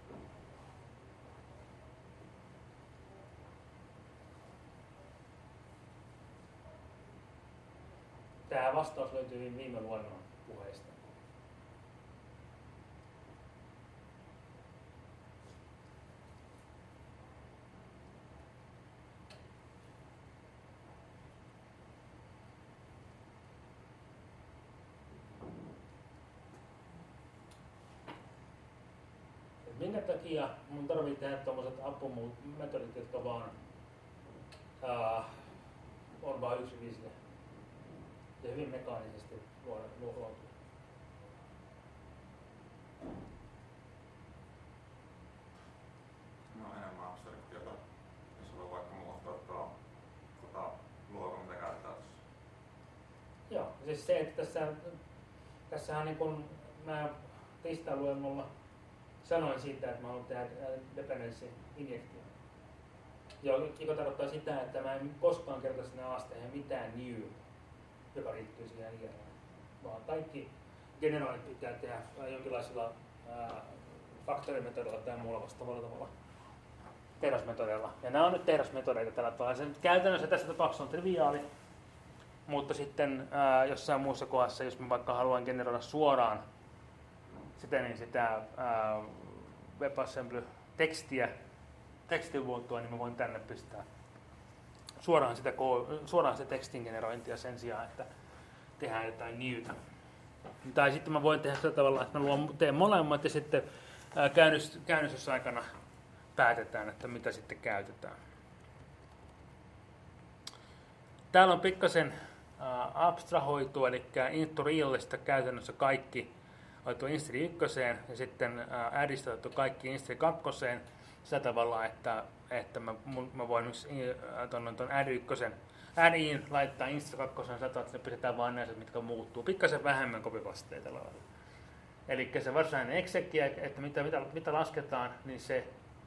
Speaker 1: Tämä vastaus löytyy viime luennon puheista. Minkä takia mun tarvii tehdä tommoset apumetodit, jotka vaan on vain yksi visle ja hyvin mekaanisesti luotu.
Speaker 2: No enemmän abstraktiota, jos voi vaikka muuttaa luokka, mitä käytetään tuossa.
Speaker 1: Joo, siis se, että tässähän niin kun mä tiistailuennolla sanoin siitä, että mä haluan tehdä dependency-injektio. Joka tarkoittaa sitä, että mä en koskaan kerta sinne aasteihin mitään new, joka liittyy siihen IRAan. Vaan kaikki generaalit pitää tehdä jonkinlaisilla faktorimetodilla tai muulla vastaavalla tavalla. Tehdasmetodilla. Ja nämä on nyt tehdasmetodeita tällä tavalla. Se käytännössä tässä tapauksessa on triviaali, mutta sitten jossain muussa kohdassa, jos mä vaikka haluan generoida suoraan sitä WebAssembly-tekstiä, tekstivuotoa, niin mä voin tänne pistää suoraan se tekstin generointia sen sijaan, että tehdään jotain newtä. Tai sitten mä voin tehdä sillä tavalla, että mä teen molemmat ja sitten käynnistysaikana päätetään, että mitä sitten käytetään. Täällä on pikkasen abstrahoitu, eli into realista käytännössä kaikki otettu Instri 1 ja sitten addista otettu kaikki Instri 2 sillä tavalla, että mä voin tuon add-in laittaa Instri 2 sillä tavalla, että ne pistetään vain näiset, mitkä muuttuu. Pikkasen vähemmän copy-pasteja tällä lailla. Eli se varsinainen exec, että mitä lasketaan, niin se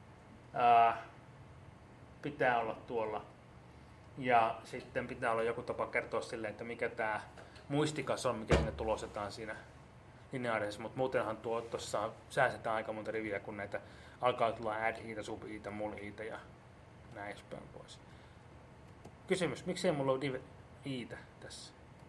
Speaker 1: pitää olla tuolla. Ja sitten pitää olla joku tapa kertoa sille, että mikä tämä muistikas on, mikä sinne tulostetaan siinä lineaarisessa, mutta muutenhan tuossa säästetään aika monta riviä, kun näitä alkaa tulla add-iitä, sub-iitä, mul-iitä ja näin päin pois. Kysymys, miksei mulla ole div-iitä tässä?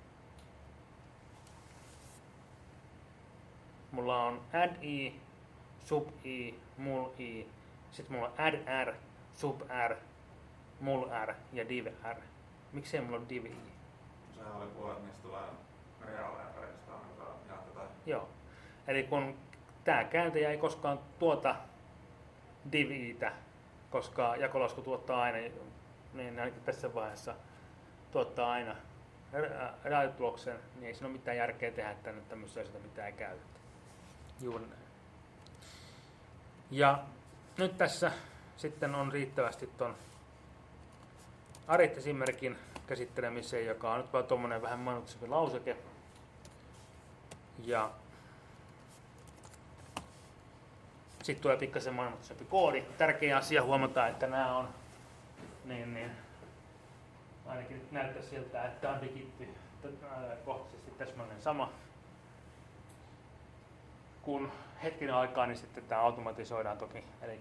Speaker 1: Mulla on add-i, sub-i, mul-i, sitten mulla on add-r, sub-r, mul-r ja div-r. Miksei mulla ole div-i?
Speaker 2: Sehän oli puolet, niistä tulee reaaleja-reista, mitä jaetaan.
Speaker 1: Joo. Eli kun tämä kääntäjä ei koskaan tuota div-iitä, koska jakolasku tuottaa aina, niin ainakin tässä vaiheessa tuottaa aina reaalituloksen, niin ei siinä ole mitään järkeä tehdä tänne tämmöisiä asioita, mitä ei käytetä. Juuri näin. Ja nyt tässä sitten on riittävästi ton arithesimerkin käsittelemiseen, joka on nyt vaan tuommoinen vähän mainitsempi lauseke. Ja sitten tulee pikkasen mainitsempi koodi. Tärkeä asia huomata, että nämä on niin ainakin nyt näyttää siltä, että on digitty kohtaisesti täsmälleen sama. Kun hetken aikaa, niin sitten tämä automatisoidaan toki. Eli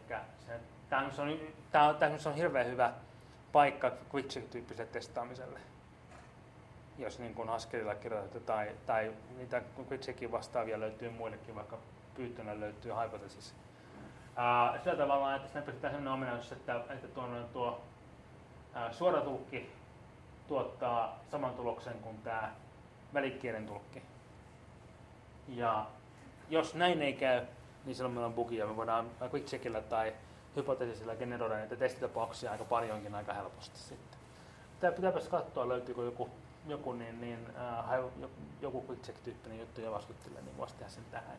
Speaker 1: tämä on hirveän hyvä paikka QuickCheck-tyyppiselle testaamiselle. Jos niin kuin askelilla kirjoitetaan tai niitä QuickCheckin vastaavia löytyy muillekin, vaikka pyyttönä löytyy Hypothesis. Sillä tavalla, että siinä pystytään sellainen ominaisuus, että tuo suoratulkki tuottaa saman tuloksen kuin tämä välikielen tulkki. Ja jos näin ei käy, niin silloin meillä on bugia. Me voidaan QuickCheckillä tai Hypothesisilla generoida näitä testitapauksia aika paljonkin aika helposti sitten. Pitääpäs katsoa, löytyykö joku QuickCheck-tyyppinen juttu JavaScriptille, niin voisi tehdä sen tähän.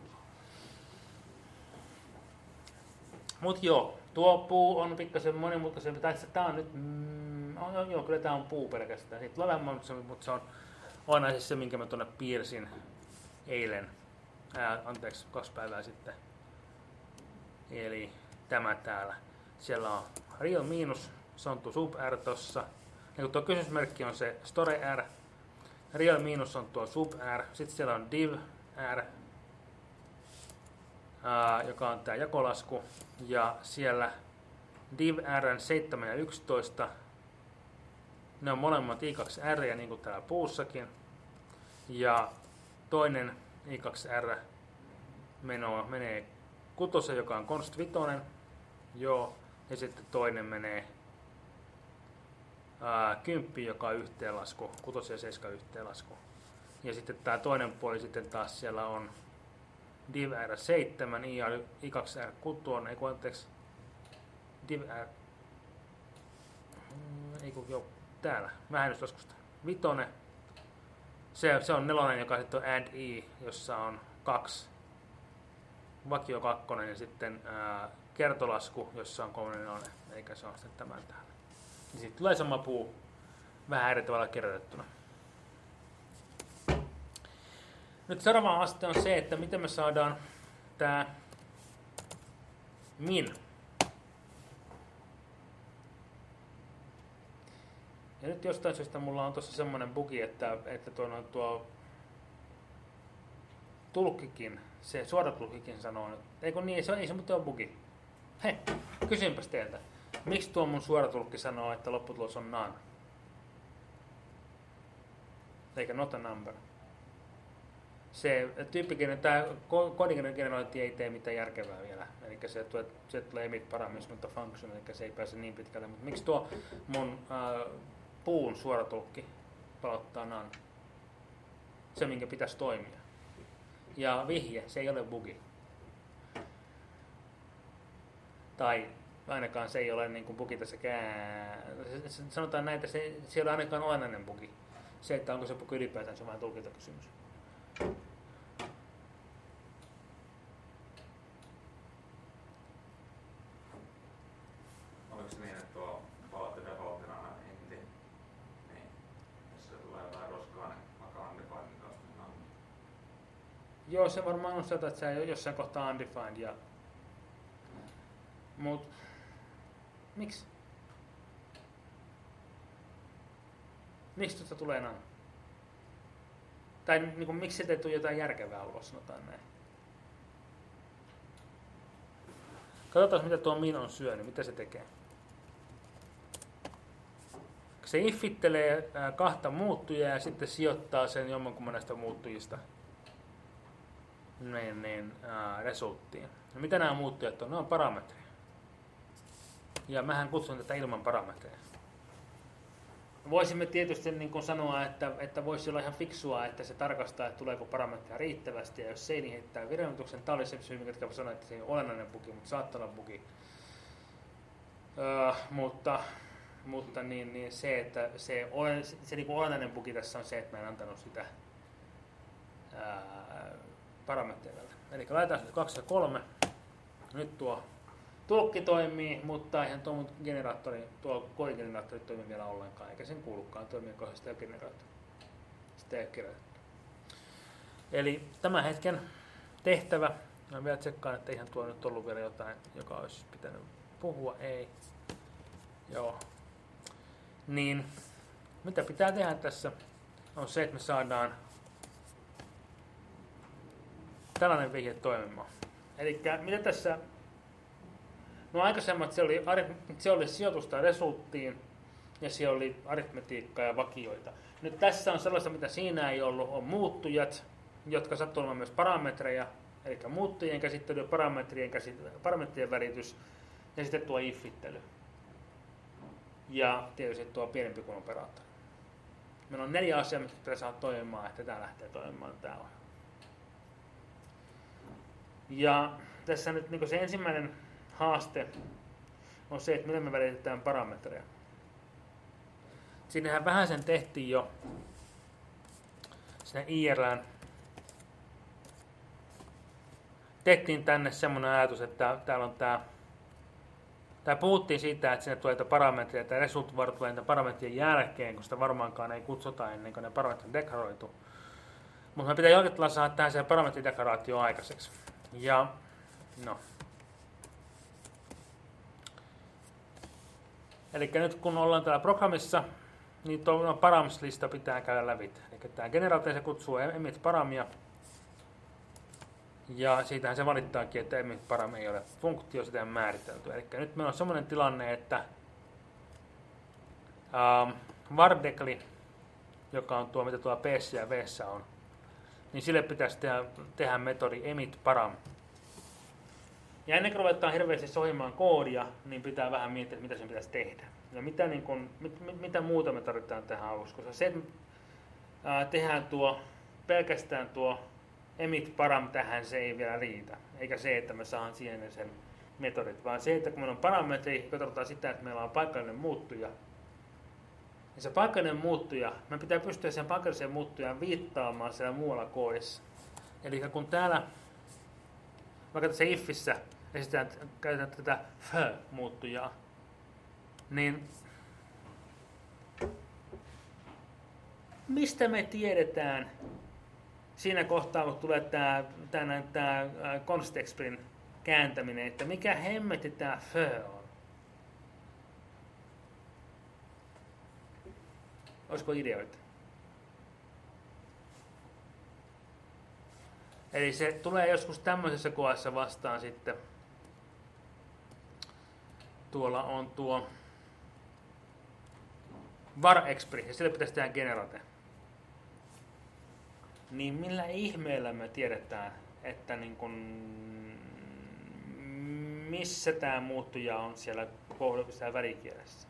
Speaker 1: Mut joo, tuo puu on pikkasen monimutkaisempi. Tää on nyt, kyllä tää on puu pelkästään. Siitä tulee vähän monimutkaisempi, mutta se on aina siis se, minkä mä tuonne piirsin eilen. 2 päivää sitten. Eli tämä täällä. Siellä on real miinus, se on tuo sub r tossa. Ja kun tuo kysymysmerkki on se store r, real miinus on tuo sub r, sitten siellä on div r, joka on tämä jakolasku, ja siellä div r 7 ja 11, ne on molemmat i2r, ja niin kuin täällä puussakin, ja toinen i2r menee 6, joka on const 5, joo, ja sitten toinen menee 10, joka on yhteenlasku, 6 ja 7 yhteenlasku. Ja sitten tämä toinen puoli sitten taas siellä on div r7, i2r 6, ei kun anteeksi, div r, ei kun joo, täällä, vähennyslaskusta, 5, se on 4, joka sitten on add i, jossa on 2, vakio 2 ja sitten kertolasku, jossa on 3, 4, eikä se ole sitten tämän täällä. Ja sitten tulee sama puu vähän eri tavalla kirjoitettuna. Nyt seuraava aste on se, että miten me saadaan tämä Min. Ja nyt jostain syystä mulla on tuossa semmonen bugi, että tuo tulkkikin, se suodatulkkikin sanoo nyt. Eikö niin, ei se muuten ole bugi. Hei, kysynpäs teiltä. Miksi tuo mun suoratulkki sanoo, että lopputulos on none? Eikä not a number. Se tämä koodigenerointi ei tee mitään järkevää vielä. Eli se tulee emit parameters, mutta function, eli se ei pääse niin pitkälle. Mutta miksi tuo mun puun suoratulkki palauttaa none? Se, minkä pitäisi toimia. Ja vihje, se ei ole bugi. Tai ainakaan se ei ole niin kuin bugi tässäkään. Sanotaan näin, että se ei ole ainakaan olennainen bugi. Se, että onko se bugi ylipäätään, se on vain tulkintakysymys.
Speaker 2: Oliko se niin, että tuo palaute defaultina aina inti, niin jos se tulee jotain roskaa, niin makaa undefined kanssa, niin on.
Speaker 1: Joo, se varmaan on sitä, että se ei ole jossain kohtaa undefined. Mut miksi? Miksi tuosta tulee näin? Tai niin kuin, miksi se ei tule jotain järkevää ulos, sanotaan näin. Katsotaan, mitä tuo min on syönyt, mitä se tekee. Se iffittelee kahta muuttujaa ja sitten sijoittaa sen jommankumman näistä muuttujista resulttiin. No, mitä nämä muuttujat on? Ne on parametreja. Ja mähän kutsun tätä ilman parametreja. Voisimme tietysti niin kuin sanoa, että voisi olla ihan fiksua, että se tarkastaa, että tuleeko parametreja riittävästi, ja jos se ei, niin heittää viranoituksen. Tämä oli se syy, mikä sanoi, että se ei ole olennainen bugi, mutta saattaa olla bugi. Mutta niin se, että se niin kuin olennainen bugi tässä on se, että mä en antanut sitä parametreja. Eli laitetaan nyt 2 ja 3. Nyt tuo tulkki toimii, mutta eihän tuo koodigeneraattori toimi vielä ollenkaan, eikä sen kuulukaan toimia, koska sitä ei ole generoitu. Sitä ei ole kirjoitettu. Eli tämän hetken tehtävä, mä vielä tsekkaan, että eihän tuo nyt ollut vielä jotain, joka olisi pitänyt puhua, ei. Joo. Niin, mitä pitää tehdä tässä on se, että me saadaan tällainen vihje toimimaan. Eli mitä tässä. No aikaisemmat se oli sijoitusta resulttiin ja se oli aritmetiikkaa ja vakioita. Nyt tässä on sellaista, mitä siinä ei ollut, on muuttujat, jotka sattuu olemaan myös parametreja, eli muuttujien käsittely, parametrien välitys ja sitten tuo iffittely. Ja tietysti tuo pienempi kuin operaattori. Meillä on 4 asiaa, mitkä pitää saada toimimaan, että tämä lähtee toimimaan täällä. Ja tässä nyt niin se ensimmäinen haaste on se, että millä me välitetään parametreja. Siinähän vähän sen tehtiin jo siinä IR:ään. Tehtiin tänne semmoinen ajatus, että täällä on tää puhuttiin siitä, että sinne tulee parametreja, että result-var tulee niitä parametrien jälkeen, kun sitä varmaankaan ei kutsuta ennen kuin ne parametrit deklaroitu. Mutta me pitää jollakin tavalla saada tähän se parametrideklaraatio aikaiseksi. Ja no. Eli nyt kun ollaan täällä programmissa, niin tuo params-lista pitää käydä läpi. Eli tämä generaatio se kutsuu emit paramia. Ja siitähän se valittaakin, että emit param ei ole funktio, sitä on määritelty. Eli nyt meillä on semmoinen tilanne, että vardekli, joka on tuo, mitä tuolla P:ssä ja V:ssä on, niin sille pitäisi tehdä metodi emit param. Ja ennen kuin ruvetaan hirveästi sohimaan koodia, niin pitää vähän miettiä, mitä sen pitäisi tehdä. Ja mitä muuta me tarvitaan tähän aluksi. Koska se, että tehdään pelkästään tuo emit param tähän, se ei vielä riitä. Eikä se, että me saadaan siihen sen metodit, vaan se, että kun meillä on parametri, joka tarkoittaa sitä, että meillä on paikallinen muuttuja. Ja se paikallinen muuttuja, me pitää pystyä sen paikalliseen muuttujaan viittaamaan siellä muualla koodissa. Eli kun täällä, vaikka tässä iffissä, käytetään tätä f-muuttujaa, niin mistä me tiedetään siinä kohtaa, kun tulee tämä constexprin kääntäminen, että mikä hemmetti tää fö on. Olisiko ideoita? Eli se tulee joskus tämmöisessä kohdassa vastaan sitten. Tuolla on tuo var-expri, ja sille pitäisi tehdä generate. Niin millä ihmeellä me tiedetään, että niin kun, missä tämä muuttuja on siellä värikielessä?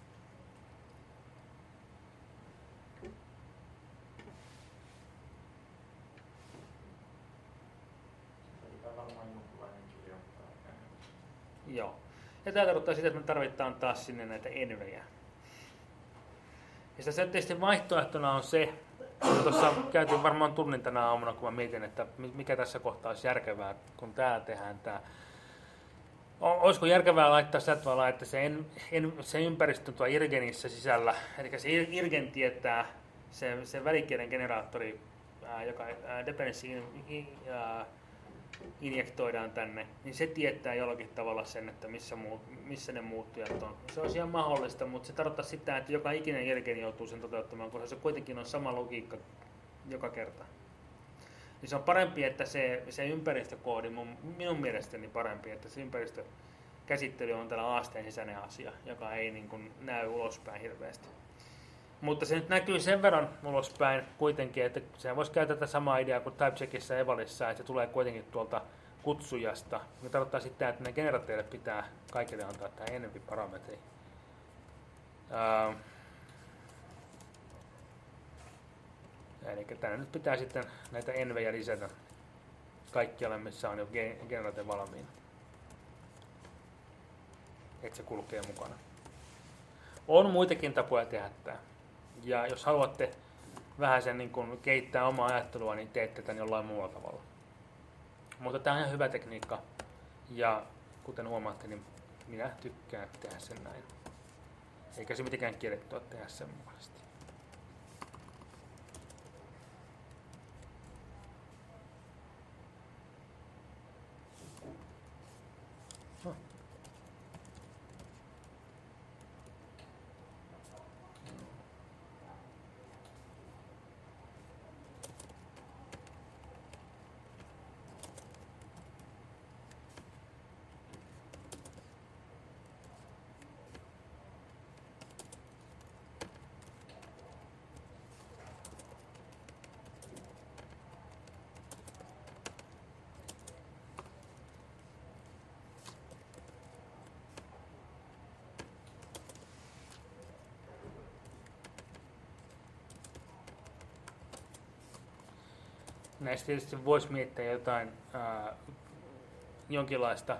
Speaker 1: Joo. Ja tämä tarkoittaa sitä, että me tarvitaan taas sinne näitä envejä. Ja sitä tietysti vaihtoehtona on se, tuossa käytiin varmaan tunnin tänä aamuna, kun mä mietin, että mikä tässä kohtaa olisi järkevää, kun täällä tehdään tämä. Olisiko järkevää laittaa sillä tavalla, että se ympäristö tuo irgenissä sisällä, eli se irgen tietää, se välikielen generaattori, joka dependency injektoidaan tänne, niin se tietää jollakin tavalla sen, että missä ne muuttujat on. Se on ihan mahdollista, mutta se tarkoittaa sitä, että joka ikinen irgeni joutuu sen toteuttamaan, koska se kuitenkin on sama logiikka joka kerta. Niin se on parempi, että se ympäristökoodi, minun mielestäni parempi, että se ympäristökäsittely on tällä aasteen sisäinen asia, joka ei niin kuin näy ulospäin hirveästi. Mutta se nyt näkyy sen verran ulospäin kuitenkin, että se voisi käyttää tätä samaa ideaa kuin typecheckissa ja evalissa, että se tulee kuitenkin tuolta kutsujasta. Se tarkoittaa sitä, että ne generaatteille pitää kaikille antaa tämä envy-parametri. Eli tänne nyt pitää sitten näitä envejä lisätä kaikkialle, missä on jo generaate valmiina. Että se kulkee mukana. On muitakin tapoja tehdä tämä. Ja jos haluatte vähän sen niin kuin kehittää omaa ajattelua, niin teette tämän jollain muulla tavalla. Mutta tämä on ihan hyvä tekniikka. Ja kuten huomaatte, niin minä tykkään tehdä sen näin. Eikä se mitenkään kiellettyä tehdä sen mukaisesti. Näistä tietysti voisi miettiä jotain jonkinlaista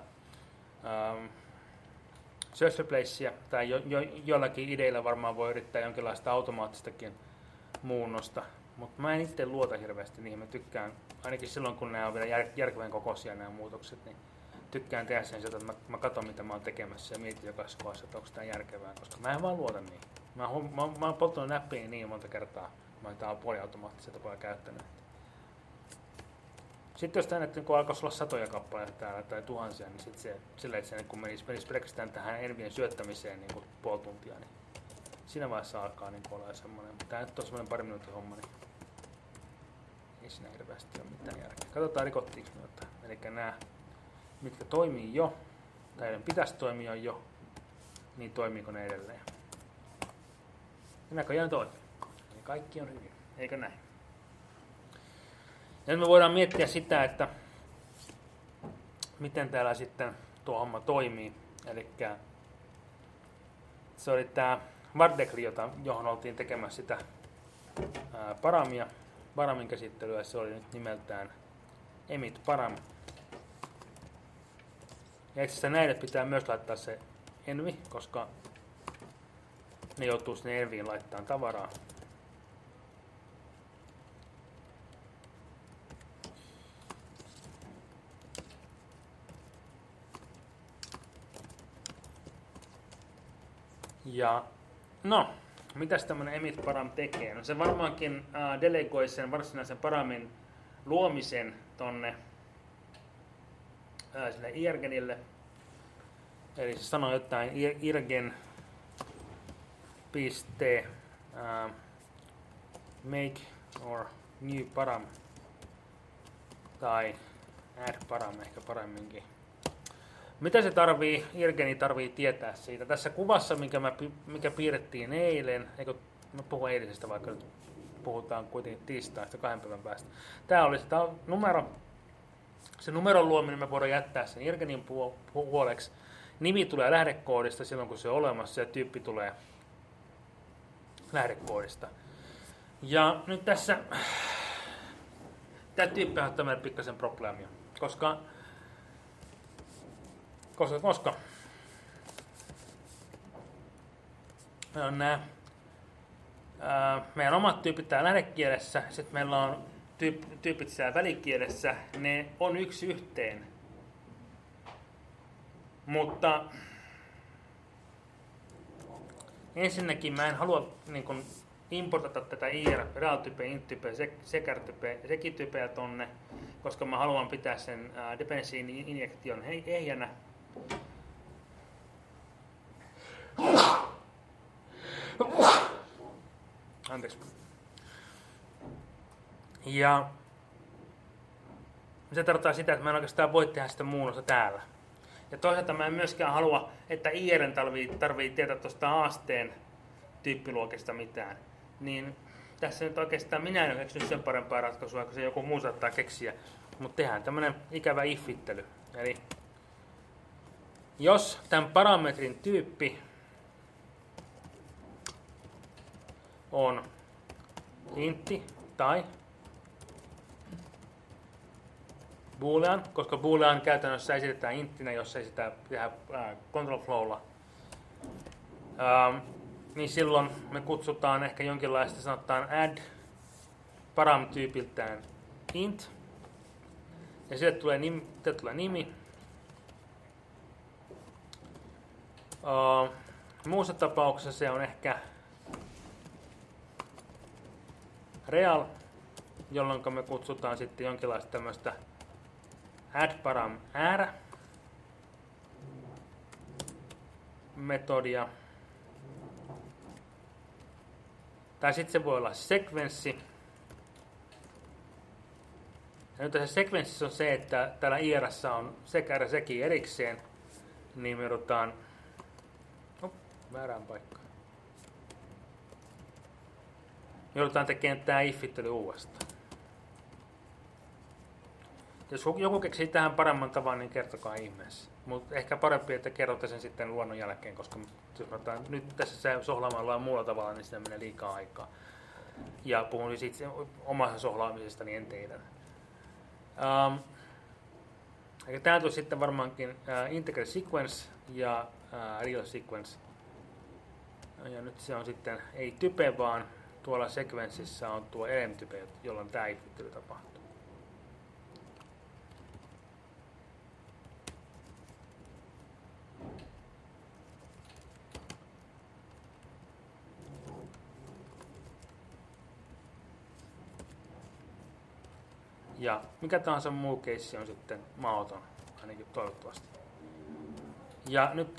Speaker 1: search replacea, tai jollakin ideillä varmaan voi yrittää jonkinlaista automaattistakin muunnosta, mutta mä en itse luota hirveästi niihin. Mä tykkään, ainakin silloin kun nämä on vielä järkevän kokoisia nämä muutokset, niin tykkään tehdä sen sieltä, että mä katson mitä mä oon tekemässä ja mietin jokaisessa kohdassa, että onko tämä järkevää, koska mä en vaan luota niihin. Mä oon polttanut näppiin niin monta kertaa, mä oon tää puoliautomaattisia tapoja käyttänyt. Sitten jos tänne kun alkaisi olla satoja kappaleita täällä tai tuhansia, niin sitten sillä että se kun menisi pelkästään tähän envien syöttämiseen niin kuin puoli tuntia, niin siinä vaiheessa alkaa niin olla semmoinen. Mutta tämä nyt on semmoinen pari minuutin homma, niin ei siinä hirveästi ole mitään järkeä. Katsotaan rikottiinko me jotain. Eli nämä, mitkä toimii jo, tai joiden pitäisi toimia jo, niin toimiiko ne edelleen. Ja näköjään toimii. Eli kaikki on hyvin, eikö näin? Ja nyt me voidaan miettiä sitä, että miten täällä sitten tuo homma toimii. Eli se oli tämä Vardekli, johon oltiin tekemässä sitä paramin käsittelyä. Se oli nyt nimeltään emit param. Ja itse asiassa näille pitää myös laittaa se envi, koska ne joutuu sinne enviin laittamaan tavaraa. Ja no, mitäs tämmönen emit param tekee? No se varmaankin delegoi sen varsinaisen paramin luomisen tonne sinne irgenille. Eli se sanoo jotain irgen piste make or new param tai add param ehkä paremminkin. Mitä se irgeni tarvii tietää siitä? Tässä kuvassa, mikä piirrettiin eilen, eikö mä puhun eilisestä, vaikka nyt puhutaan kuitenkin tiistaista 2 päivän päästä. Tämä oli se numero. Se numeron luominen me voidaan jättää sen irgenin puoleksi. Nimi tulee lähdekoodista silloin, kun se on olemassa, ja tyyppi tulee lähdekoodista. Ja nyt tässä tämä tyyppi on tämmöinen pikkasen probleemia, koska on meidän omat tyypit täällä lähdekielessä, sitten meillä on tyypit siellä välikielessä, ne on yksi yhteen. Mutta ensinnäkin mä en halua niin importata tätä IR, real-type, int-type, secar-type ja sekin-typeä tonne, koska mä haluan pitää sen dependency-injektion ehjänä. Anteeksi. Ja se tarkoittaa sitä, että mä en oikeastaan voi tehdä sitä muunnosta täällä. Ja toisaalta mä en myöskään halua, että IR:n tarvii tietää tuosta aasteen tyyppiluokista mitään. Niin tässä nyt oikeastaan minä en ole keksinyt sen parempaa ratkaisua, kun se joku muu saattaa keksiä. Mutta tehdään tämmönen ikävä if-ittely. Eli jos tämän parametrin tyyppi on intti tai boolean, koska boolean käytännössä esitetään inttinä, jos ei sitä tehdä control flowlla, niin silloin me kutsutaan ehkä jonkinlaista, sanotaan add param-tyypiltään int, ja sieltä tulee nimi. Muussa tapauksessa se on ehkä real, jolloin me kutsutaan sitten jonkinlaista tämmöistä add param add metodia. Tai sitten se voi olla sekvenssi. Ja nyt tässä sekvenssissä on se, että täällä IR:ssä on sekä ja sekin erikseen, niin me joudutaan väärään paikkaan. Joudutaan tekemään tämä if-ittely uudestaan. Jos joku keksii tähän paremman tavan, niin kertokaa ihmeessä. Mutta ehkä parempi, että kerrotte sen sitten luonnon jälkeen, koska nyt tässä sohlaamalla muulla tavalla, niin sitä menee liikaa aikaa. Ja puhun siitä omasta sohlaamisesta, niin en teidän. Tämä tuli sitten varmaankin integer sequence ja real sequence. Ja nyt se on sitten ei type, vaan tuolla sekvenssissä on tuo elem-type, jolloin tämä if-ittely tapahtuu. Ja mikä tahansa muu keissi on sitten mahdoton, ainakin toivottavasti. Ja nyt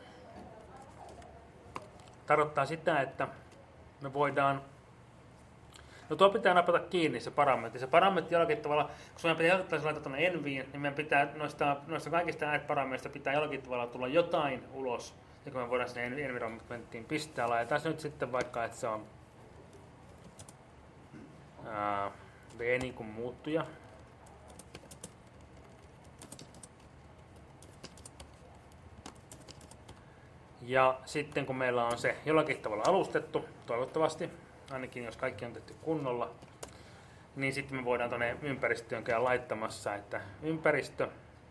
Speaker 1: tarkoittaa sitä, että me voidaan, no tuo pitää napata kiinni se parametri. Se parametri jollakin tavalla, kun meidän pitää jotain laittaa tuonne enviin, niin meidän pitää noista kaikista add-parameista pitää jollakin tavalla tulla jotain ulos, ja kun me voidaan sinne environmenttiin pistää. Laitetaan se nyt sitten vaikka, että se on v niin kuin muuttuja. Ja sitten kun meillä on se jollakin tavalla alustettu, toivottavasti, ainakin jos kaikki on tehty kunnolla, niin sitten me voidaan tuonne ympäristöön käydä laittamassa, että ympäristö,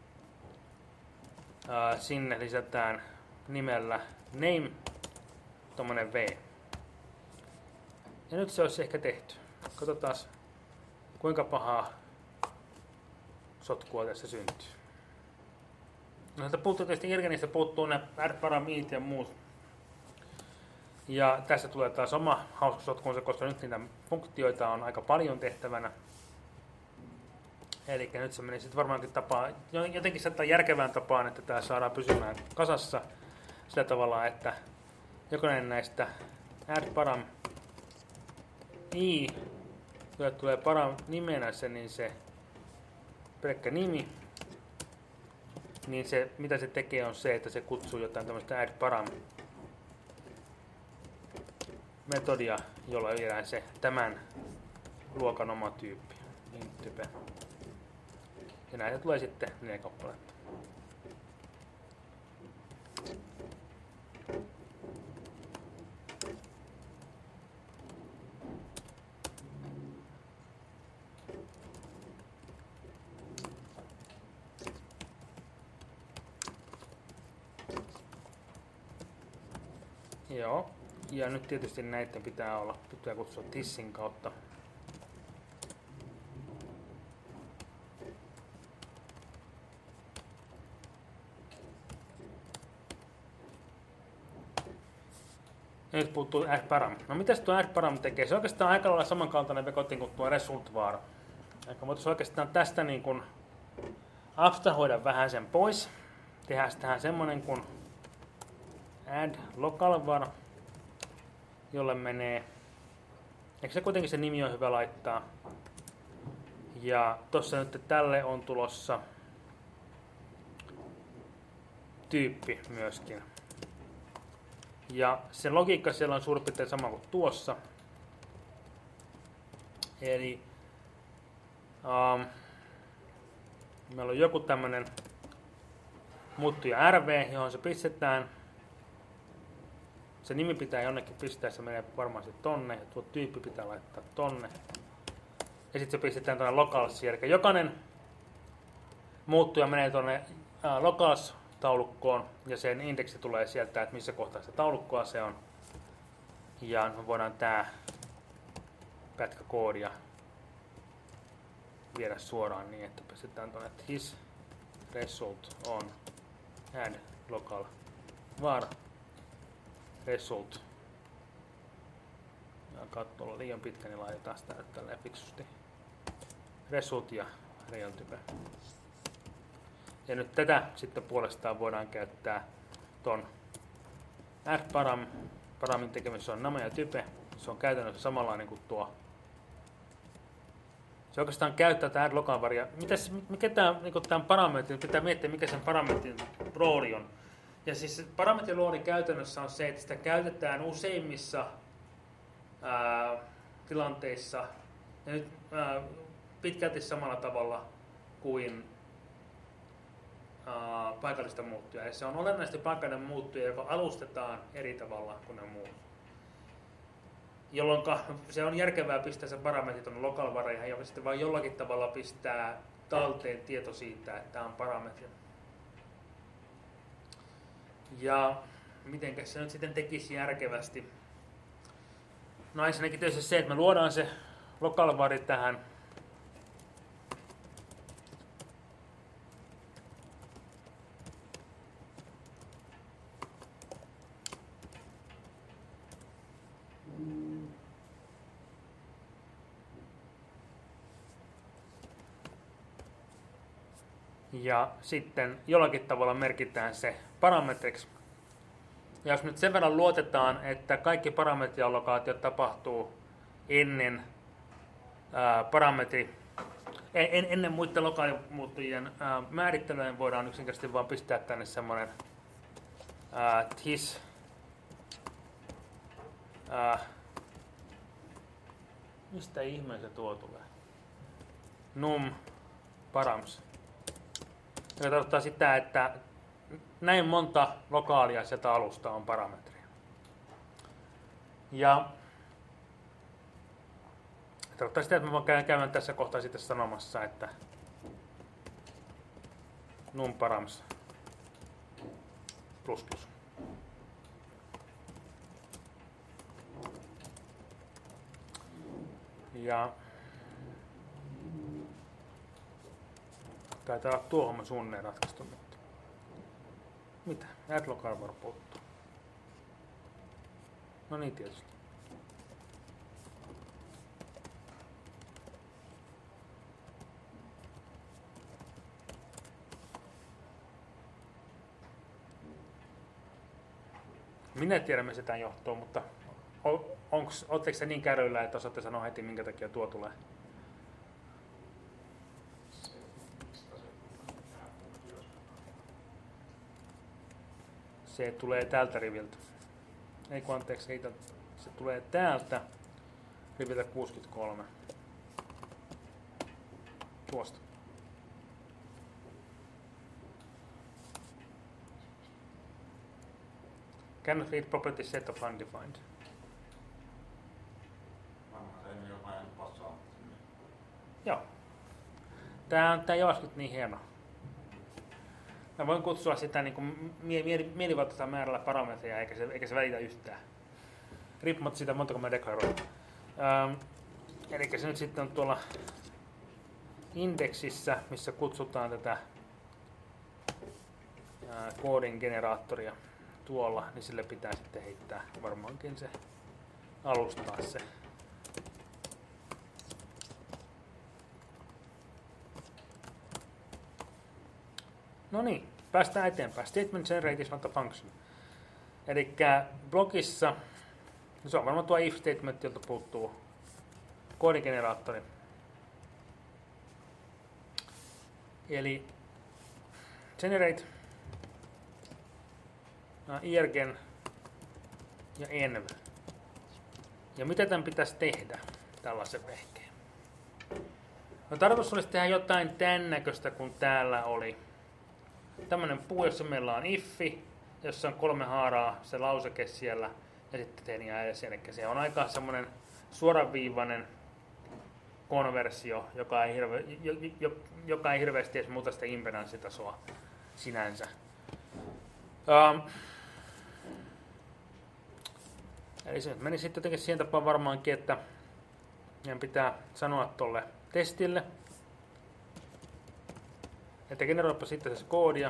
Speaker 1: sinne lisätään nimellä name, tuommoinen v. Ja nyt se olisi ehkä tehty. Katsotaan, kuinka pahaa sotkua tässä syntyy. No, puuttuu tietysti irgenistä, puuttuu ne add-param-int ja muut. Ja tässä tulee taas oma hauska sotkunsa, koska nyt niitä funktioita on aika paljon tehtävänä. Eli nyt se meni sitten varmaankin tapaan, jotenkin järkevään tapaan, että tämä saadaan pysymään kasassa sillä tavalla, että jokainen näistä add param i, kun tulee param nimenä se, niin se pelkkä nimi, niin se, mitä se tekee on se, että se kutsuu jotain tämmöistä add param metodia, jolla viedään se tämän luokan oma tyyppi. Type. Ja näitä tulee sitten 4 kappaletta. Joo. Ja nyt tietysti näitä pitää kutsua tissin kautta. Nyt puuttuu add param. No mitäs tuo add param tekee? Se on oikeastaan aika lailla samankaltainen vekotin kuin tuo result var. Ehkä voitaisiin oikeastaan tästä niin kuin abstrahoida vähän sen pois. Tehdään tähän semmonen kuin add local var, jolle menee, eikö se kuitenkin se nimi on hyvä laittaa. Ja tossa nyt tälle on tulossa tyyppi myöskin. Ja se logiikka siellä on suurin piirtein sama kuin tuossa. Eli meillä on joku tämmönen muuttuja rv, johon se pistetään. Se nimi pitää jonnekin pistää, se menee varmaan sitten tonne, ja tuo tyyppi pitää laittaa tonne. Ja sitten se pistetään tuonne localsiin, eli jokainen muuttuja menee tuonne locals-taulukkoon, ja sen indeksi tulee sieltä, että missä kohtaa sitä taulukkoa se on. Ja me voidaan tää pätkä koodia viedä suoraan niin, että pistetään tuonne, että his result on add local var result. Ja katto olla liian pitkä, niin laitetaan sitä nyt tälleen fiksusti. Result ja real type. Ja nyt tätä sitten puolestaan voidaan käyttää ton add paramin tekemisessä on nama ja type. Se on käytännössä samanlainen kuin tuo. Se oikeastaan käyttää tätä add local varia. Mikä tämä niin parametri, pitää miettiä mikä sen parametrin rooli on. Ja siis parametrin rooli käytännössä on se, että sitä käytetään useimmissa tilanteissa ja nyt, pitkälti samalla tavalla kuin paikallista muuttuja. Eli se on olennaisesti paikallinen muuttuja, joka alustetaan eri tavalla kuin ne muut. Jolloin se on järkevää pistää se parametri tuonne local-varaihin ja sitten vaan jollakin tavalla pistää talteen tieto siitä, että tämä on parametri. Ja mitenkäs se nyt sitten tekisi järkevästi? No ensinnäkin tietysti se, että me luodaan se local-vari tähän. Ja sitten jollakin tavalla merkitään se parametriksi. Ja jos nyt sen verran luotetaan, että kaikki parametriallokaatiot tapahtuu ennen ennen muiden lokaalimuuttujien määrittelyyn, voidaan yksinkertaisesti vaan pistää tänne semmoinen this mistä ihmeessä tuo tulee? Num params. Joka tarkoittaa sitä, että näin monta lokaalia sieltä alusta on parametria. Ja tarkoittaa sitä, että mä voin käydä tässä kohtaa sitten sanomassa, että num params plus plus. Ja taitaa olla tuo homma suunnilleen ratkaistu nyt. Mitä? Add local var puuttuu. No niin tietysti. Minä tiedän, missä tämä johtuu, mutta ootteko te niin kärryillä, että osaatte sanoa heti, minkä takia tuo tulee? Se tulee tältä riviltä. Ei kun anteeksi, ei tältä. Se tulee täältä riviltä 63. Tuosta. Cannot read property set of undefined. Joo. Tää JavaScript niin hieno. Mä voin kutsua sitä niin kuin mielivaltaisella määrällä parametreja, eikä se välitä yhtään. Riippumatta siitä, montako mä deklaroin. Eli se nyt sitten on tuolla indeksissä, missä kutsutaan tätä koodin generaattoria tuolla, niin sille pitää sitten heittää varmaankin se alustaa se. No niin, päästään eteenpäin. Statement generate is not a function. Eli blogissa, se on varmaan tuo if statement, jolta puuttuu koodigeneraattori. Eli generate, irgen ja env. Ja mitä tämän pitäisi tehdä tällaisen vehkeen? No tarkoitus olisi tehdä jotain tämän näköistä kuin täällä oli. Tämmöinen puu, jossa meillä on iffi, jossa on 3 haaraa, se lauseke siellä ja sitten teen ja edes. Eli se on aika semmoinen suoraviivainen konversio, joka ei hirveästi edes muuta sitä impedanssitasoa sinänsä. Eli se meni sitten jotenkin siihen tapaan varmaankin, että meidän pitää sanoa tuolle testille, että generoipa sitten se koodia.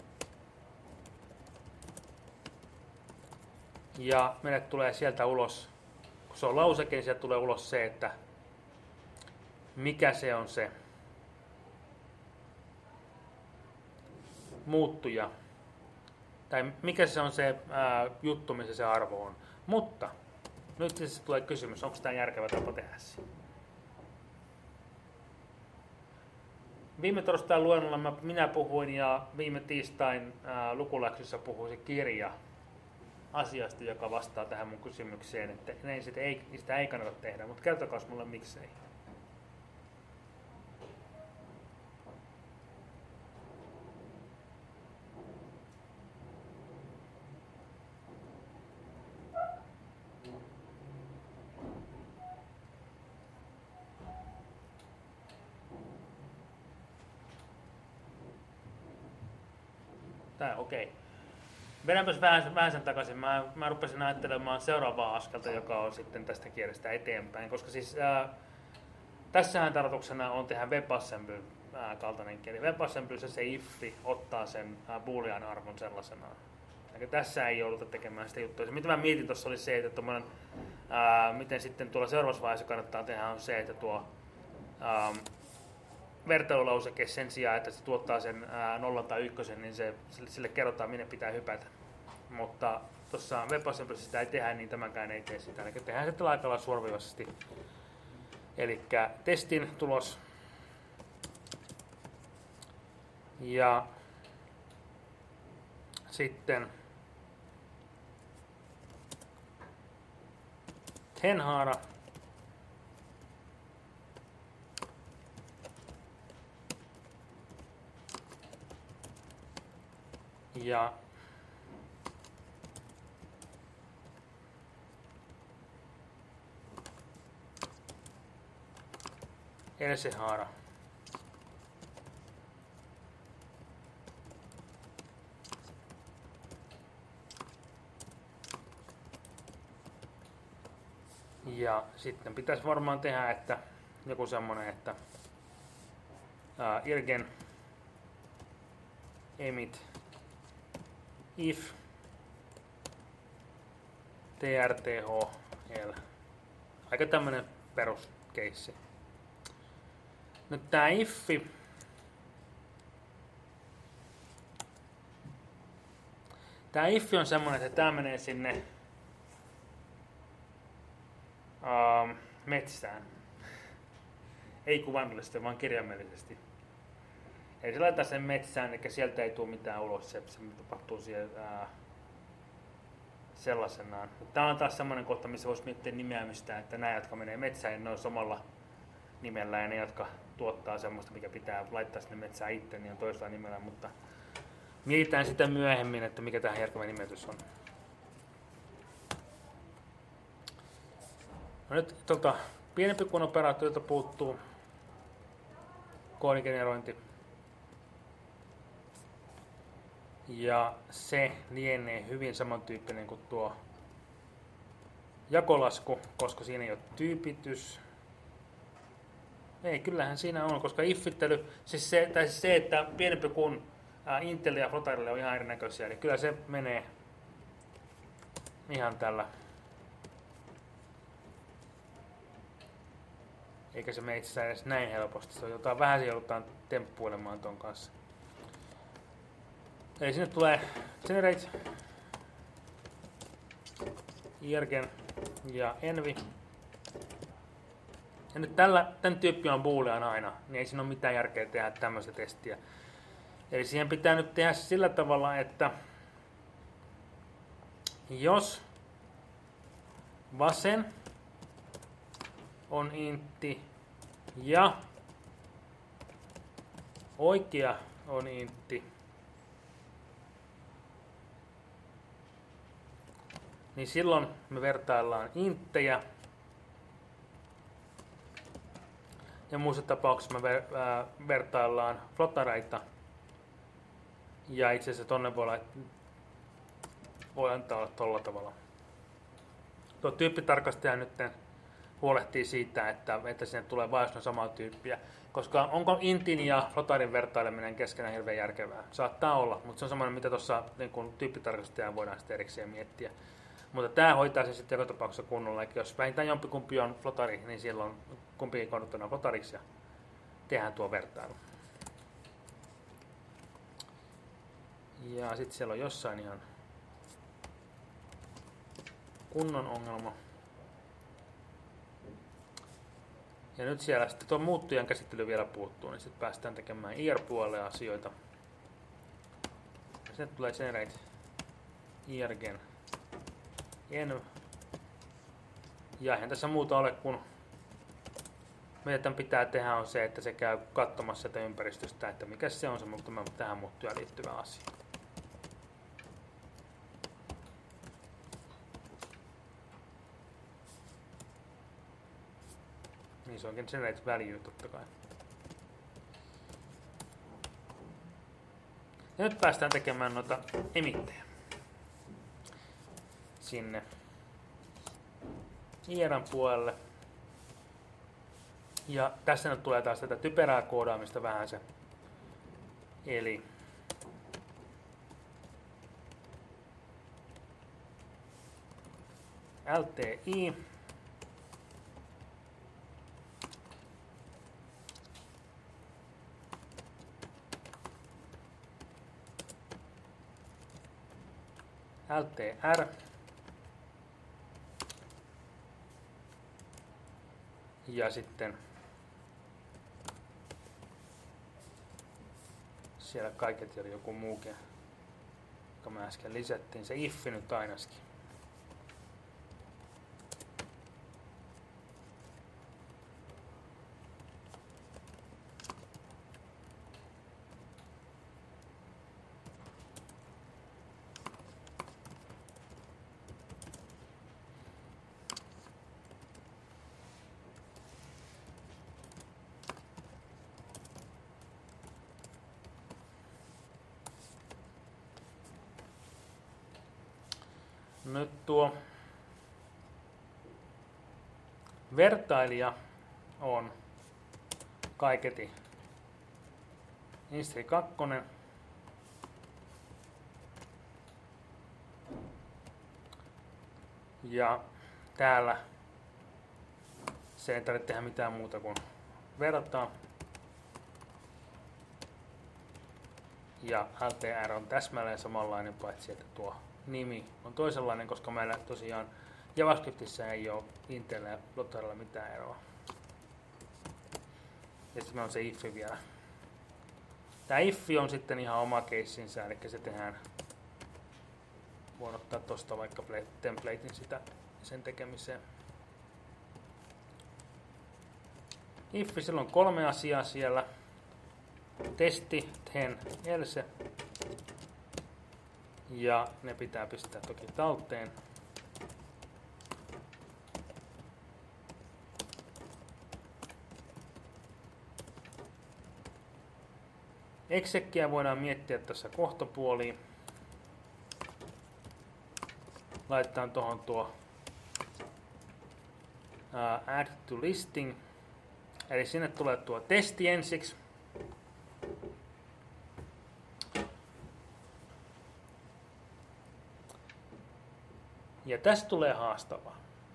Speaker 1: Ja meille tulee sieltä ulos, kun se on lauseke, niin sieltä tulee ulos se, että mikä se on se muuttuja, tai mikä se on se juttu, missä se arvo on. Mutta nyt siis tulee kysymys, onko tämä järkevä tapa tehdä se? Viime torstain luennolla minä puhuin ja viime tiistain lukuläksyssä puhui se kirja asiasta, joka vastaa tähän mun kysymykseen, että sitä ei kannata tehdä, mutta kertokaa mulle miksei. Okei. Vedänpäs vähän sen takaisin. Mä rupesin ajattelemaan seuraavaa askelta, joka on sitten tästä kielestä eteenpäin. Koska siis tässähän tarkoituksena on tehdä WebAssembly kaltainen kieli. WebAssemblyssä se iffi ottaa sen boolean arvon sellaisenaan. Eli tässä ei jouduta tekemään sitä juttua. Se, mitä mä mietin tuossa oli se, että miten sitten tuolla seuraavassa vaiheessa kannattaa tehdä on se, että tuo vertailulauseke sen sijaan, että se tuottaa sen 0 tai 1, niin sille kerrotaan, minne pitää hypätä. Mutta tuossa WebAssemblyssä sitä ei tehdä, niin tämänkään ei tee sitä. Eli tehdään sitten aika lailla suoraviivaisesti. Eli testin tulos. Ja sitten tenhaara. Ja elsehaara. Ja sitten pitäisi varmaan tehdä, että joku semmonen, että irgen emit if trthl. Aika tämmönen peruskeissi. Nyt tää Tää if on semmonen, että tää menee sinne metsään. Ei kuvainnollisesti, vaan kirjaimellisesti. Eli se laitetaan sen metsään, eli sieltä ei tule mitään ulos, se tapahtuu siellä sellaisenaan. Tää on taas semmoinen kohta, missä voisi miettiä nimeämistä, että nämä, jotka menee metsään, niin ne on samalla nimellä, ja ne, jotka tuottaa semmoista, mikä pitää laittaa sinne metsään itse, niin on toisella nimellä, mutta mietitään sitä myöhemmin, että mikä tähän järkevä nimetys on. No nyt pienempi kuin operaatioita puuttuu koodigenerointi. Ja se lienee hyvin samantyyppinen kuin tuo jakolasku, koska siinä ei ole tyypitys. Ei, kyllähän siinä on, koska iffittely, siis se että pienempi kuin Intel ja Flotarille on ihan erinäköisiä, eli kyllä se menee ihan tällä. Eikä se mene itse asiassa edes näin helposti, se on jotain vähän se joudutaan temppuilemaan ton kanssa. Eli sinne tulee generate, irgen ja envy. Ja nyt tän tyyppi on boolean aina, niin ei siinä ole mitään järkeä tehdä tämmöistä testiä. Eli siihen pitää nyt tehdä sillä tavalla, että jos vasen on intti ja oikea on intti, niin silloin me vertaillaan inttejä. Ja muussa tapauksessa me vertaillaan flotareita. Ja itse asiassa tonne voi antaa olla tolla tavalla. Tuo tyyppitarkastaja nyt huolehtii siitä, että sinne tulee vain samaa tyyppiä. Koska onko intin ja flotarin vertaileminen keskenään hirveän järkevää? Saattaa olla, mutta se on semmoinen, mitä tuossa niin tyyppitarkastajan voidaan sitten erikseen miettiä. Mutta tämä hoitaa se sitten joka tapauksessa kunnolla. Eli jos vähintään jompikumpi on flotari, niin silloin kumpikin konnoittaa flotariksi ja tehdään tuo vertailu. Ja sitten siellä on jossain ihan kunnon ongelma. Ja nyt siellä sitten tuo muuttujan käsittely vielä puuttuu, niin sitten päästään tekemään IR-puolelle asioita. Ja sinne tulee generate IRgen env. Ja eihän tässä muuta ole, kun mitä tämän pitää tehdä on se, että se käy katsomassa sitä ympäristöstä, että mikä se on se tähän muuttujaan liittyvä asia. Niin se onkin generate value totta kai. Ja nyt päästään tekemään noita emittejä sinne IR:n puolelle. Ja tässä nyt tulee taas tätä typerää koodaamista vähän se. Eli LTI LTR ja sitten siellä kaiket oli joku muukin, joka me äsken lisättiin, se if nyt ainakin. Nyt tuo vertailija on kaiketi Instri 2. Ja täällä se ei tarvitse tehdä mitään muuta kuin vertaa. Ja LTR on täsmälleen samanlainen, paitsi että tuo nimi on toisenlainen, koska meillä tosiaan JavaScriptissä ei ole Intelillä ja Flutterilla mitään eroa. Ja sitten on se if vielä. Tämä if on sitten ihan oma keissinsä, eli se tehdään. Voin ottaa tuosta vaikka templatein sen tekemiseen. If, sillä on 3 asiaa siellä. Testi, then, else. Ja ne pitää pistää toki talteen. Execkiä voidaan miettiä tässä kohtapuoliin. Laitetaan tuohon tuo add to listing. Eli sinne tulee tuo testi ensiksi. Ja tästä tulee haastavaa.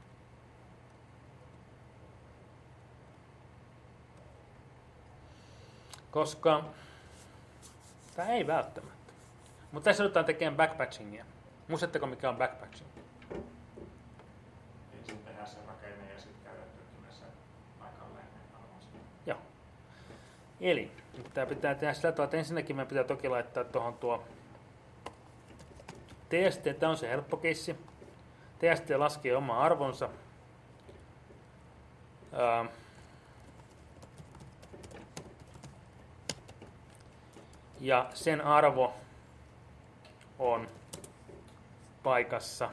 Speaker 1: Koska tämä ei välttämättä. Mutta tässä joudutaan tekemään backpatchingia. Muistatteko mikä on backpatching?
Speaker 3: Ensin tehdään se rakenne ja sitten käydään työttömässä paikalleen.
Speaker 1: Joo. Eli tämä pitää tehdä sillä tavalla, että ensinnäkin meidän pitää toki laittaa tuohon tuo TST. Tämä on se helppo keissi. TST laskee oma arvonsa. Ja sen arvo on paikassa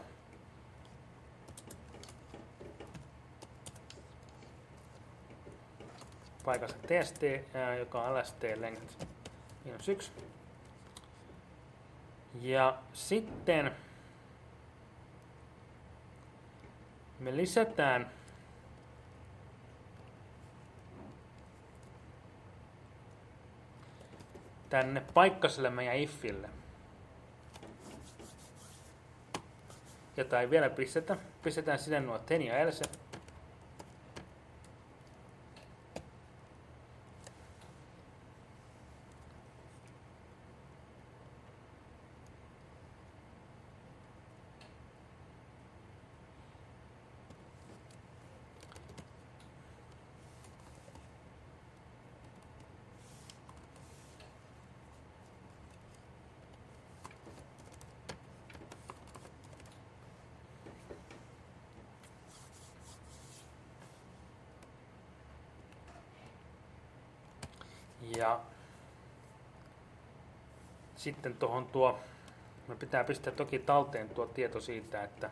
Speaker 1: tst, joka on lst length -1. Ja sitten me lisätään tänne paikkaselle meidän ifille, jota ei vielä pistetä. Pistetään sinne nuo then ja else. Ja sitten tuohon me pitää pistää toki talteen tuo tieto siitä, että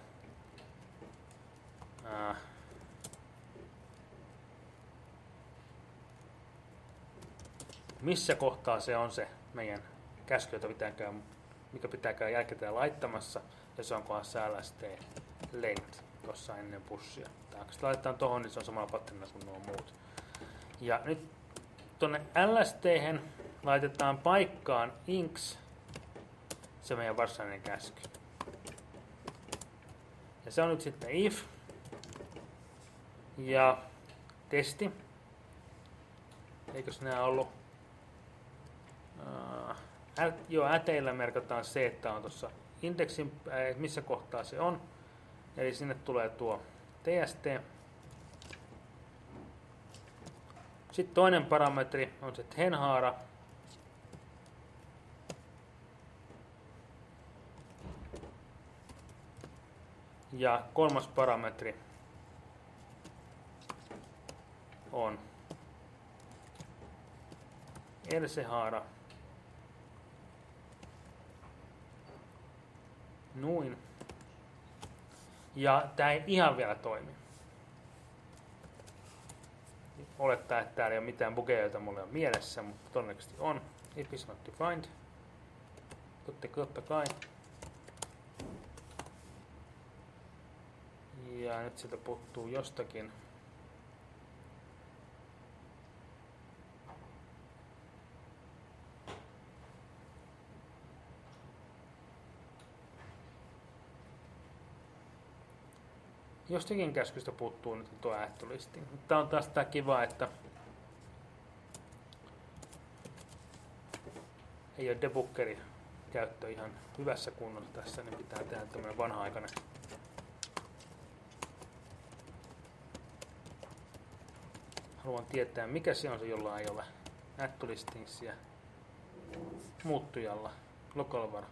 Speaker 1: missä kohtaa se on se meidän käsky, mikä pitää käydä jälkikäteen laittamassa, ja se on kohdassa lst length tuossa ennen pushia. Kun laitetaan tuohon, niin se on samalla patterina kuin nuo muut. Ja nyt tuonne lst:hen laitetaan paikkaan inks, se meidän varsinainen käsky. Ja se on nyt sitten if ja testi. Eikös nämä ollut? Äteillä merkataan se, että on tuossa indeksin, missä kohtaa se on. Eli sinne tulee tuo tst. Sitten toinen parametri on se then-haara. Ja kolmas parametri on else-haara. Noin. Ja tämä ei ihan vielä toimi. Olettaa, että täällä ei ole mitään bugeja, joita mulla on mielessä, mutta todennäköisesti on. If is not defined. Totta kai. Ja nyt sieltä puuttuu jostakin. Jostakin käskystä puuttuu nyt tuo add to listing. Tää on taas tää kiva, että ei ole debuggeri käyttö ihan hyvässä kunnossa tässä, niin pitää tehdä tämmöinen vanha-aikainen haluan tietää, mikä se on se, jolla ei ole add to listingsia muuttujalla, local var.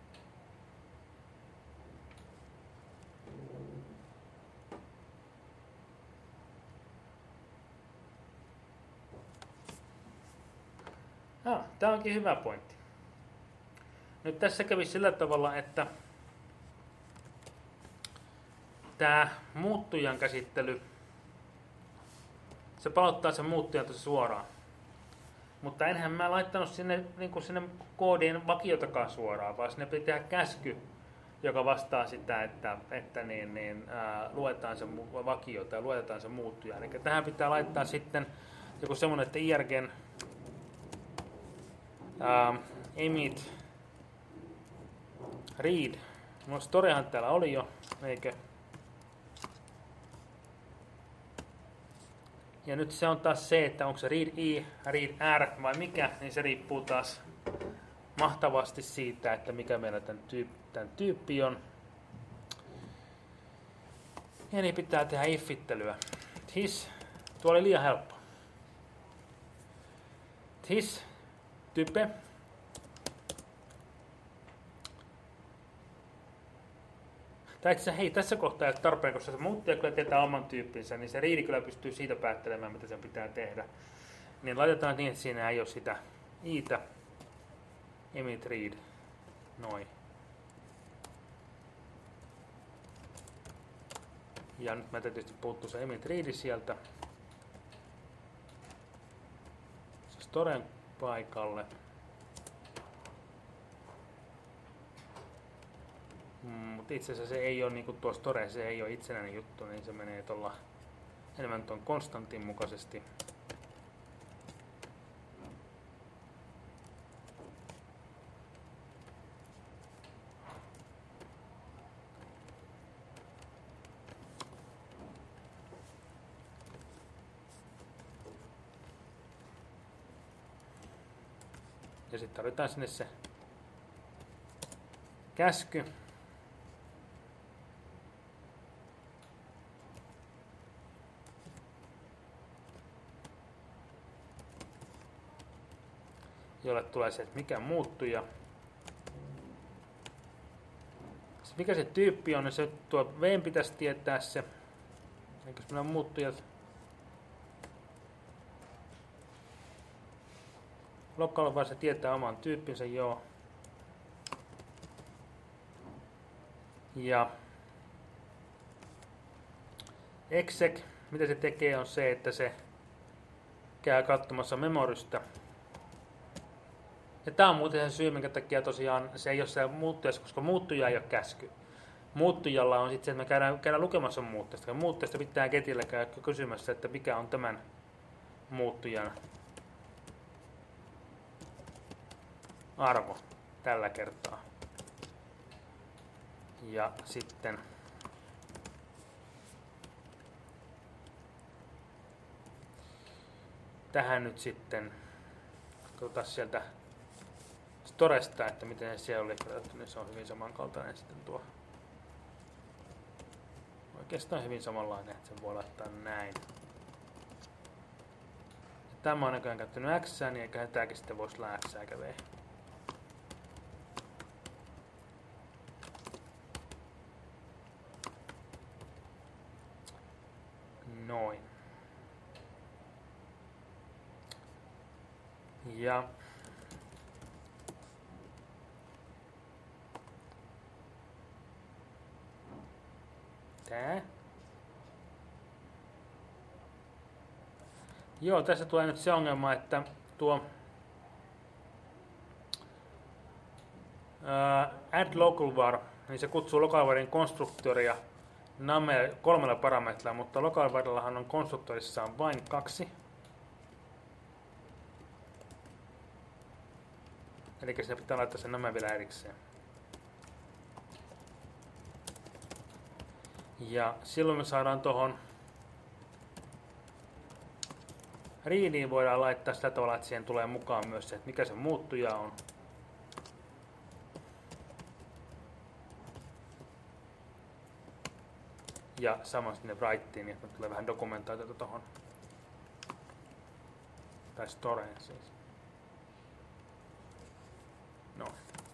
Speaker 1: Tämä onkin hyvä pointti. Nyt tässä kävi sillä tavalla, että tämä muuttujan käsittely, se palauttaa sen muuttujan tosi suoraan. Mutta enhän mä laittanut sinne, niin sinne koodiin vakiotakaan suoraan, vaan sinne pitää tehdä käsky, joka vastaa sitä, että luetaan se vakio tai luetaan se muuttuja. Eli tähän pitää laittaa sitten joku semmoinen, että irgen emit read. No storyhan täällä oli jo, eikö? Ja nyt se on taas se, että onko se read i, read r vai mikä, niin se riippuu taas mahtavasti siitä, että mikä meillä tämän tyyppi on. Ja niin pitää tehdä iffittelyä. His, tuo oli liian helppo. His, type. Hei, tässä kohtaa ei ole tarpeen, koska se muuttuja kyllä tietää oman tyyppinsä, niin se read kyllä pystyy siitä päättelemään, mitä sen pitää tehdä. Niin laitetaan niin, että siinä ei ole sitä i'tä. Emit read. Noin. Ja nyt mä tietysti puuttuu se emit read sieltä. Se storen paikalle. Mutta itse asiassa se ei ole niinku tuo store, se ei ole itsenäinen juttu, niin se menee tuolla enemmän tuon konstantin mukaisesti. Ja sitten tarvitaan sinne se käsky. Jolle tulee se, että mikä muuttuja. Mikä se tyyppi on, niin se tuo V pitäisi tietää se. Eikös meillä on muuttujat. Local var se tietää oman tyyppinsä, joo. Ja exec, mitä se tekee, on se, että se käy katsomassa memorystä. Ja tämä on muuten se syy, minkä takia tosiaan se ei ole se muuttujassa, koska muuttuja ei ole käsky. Muuttujalla on sitten se, että me käydään lukemassa muuttujasta. Muuttujasta pitää ketillä käydä kysymässä, että mikä on tämän muuttujan arvo tällä kertaa. Ja sitten tähän nyt sitten katsotaan sieltä storesta, että miten se siellä oli kirjoitettu, niin se on hyvin samankaltainen sitten tuo. Oikeastaan hyvin samanlainen, että sen voi laittaa näin. Ja tämä on näköjään käyttänyt X, niin eiköhän tämäkin sitten voisi olla X eikä V. Noin. Ja tää. Joo, tässä tulee nyt se ongelma, että tuo add local var, niin se kutsuu local varin konstruktoria name 3 parametrilla, mutta local varillahan on konstruktorissaan vain 2. Eli sinne pitää laittaa se name vielä erikseen. Ja silloin me saadaan tuohon readiin voidaan laittaa sitä tavalla, että siihen tulee mukaan myös se, että mikä se muuttuja on. Ja samoin sinne writeen, että tulee vähän dokumentaatiota tuohon. Tai storeen siis. No.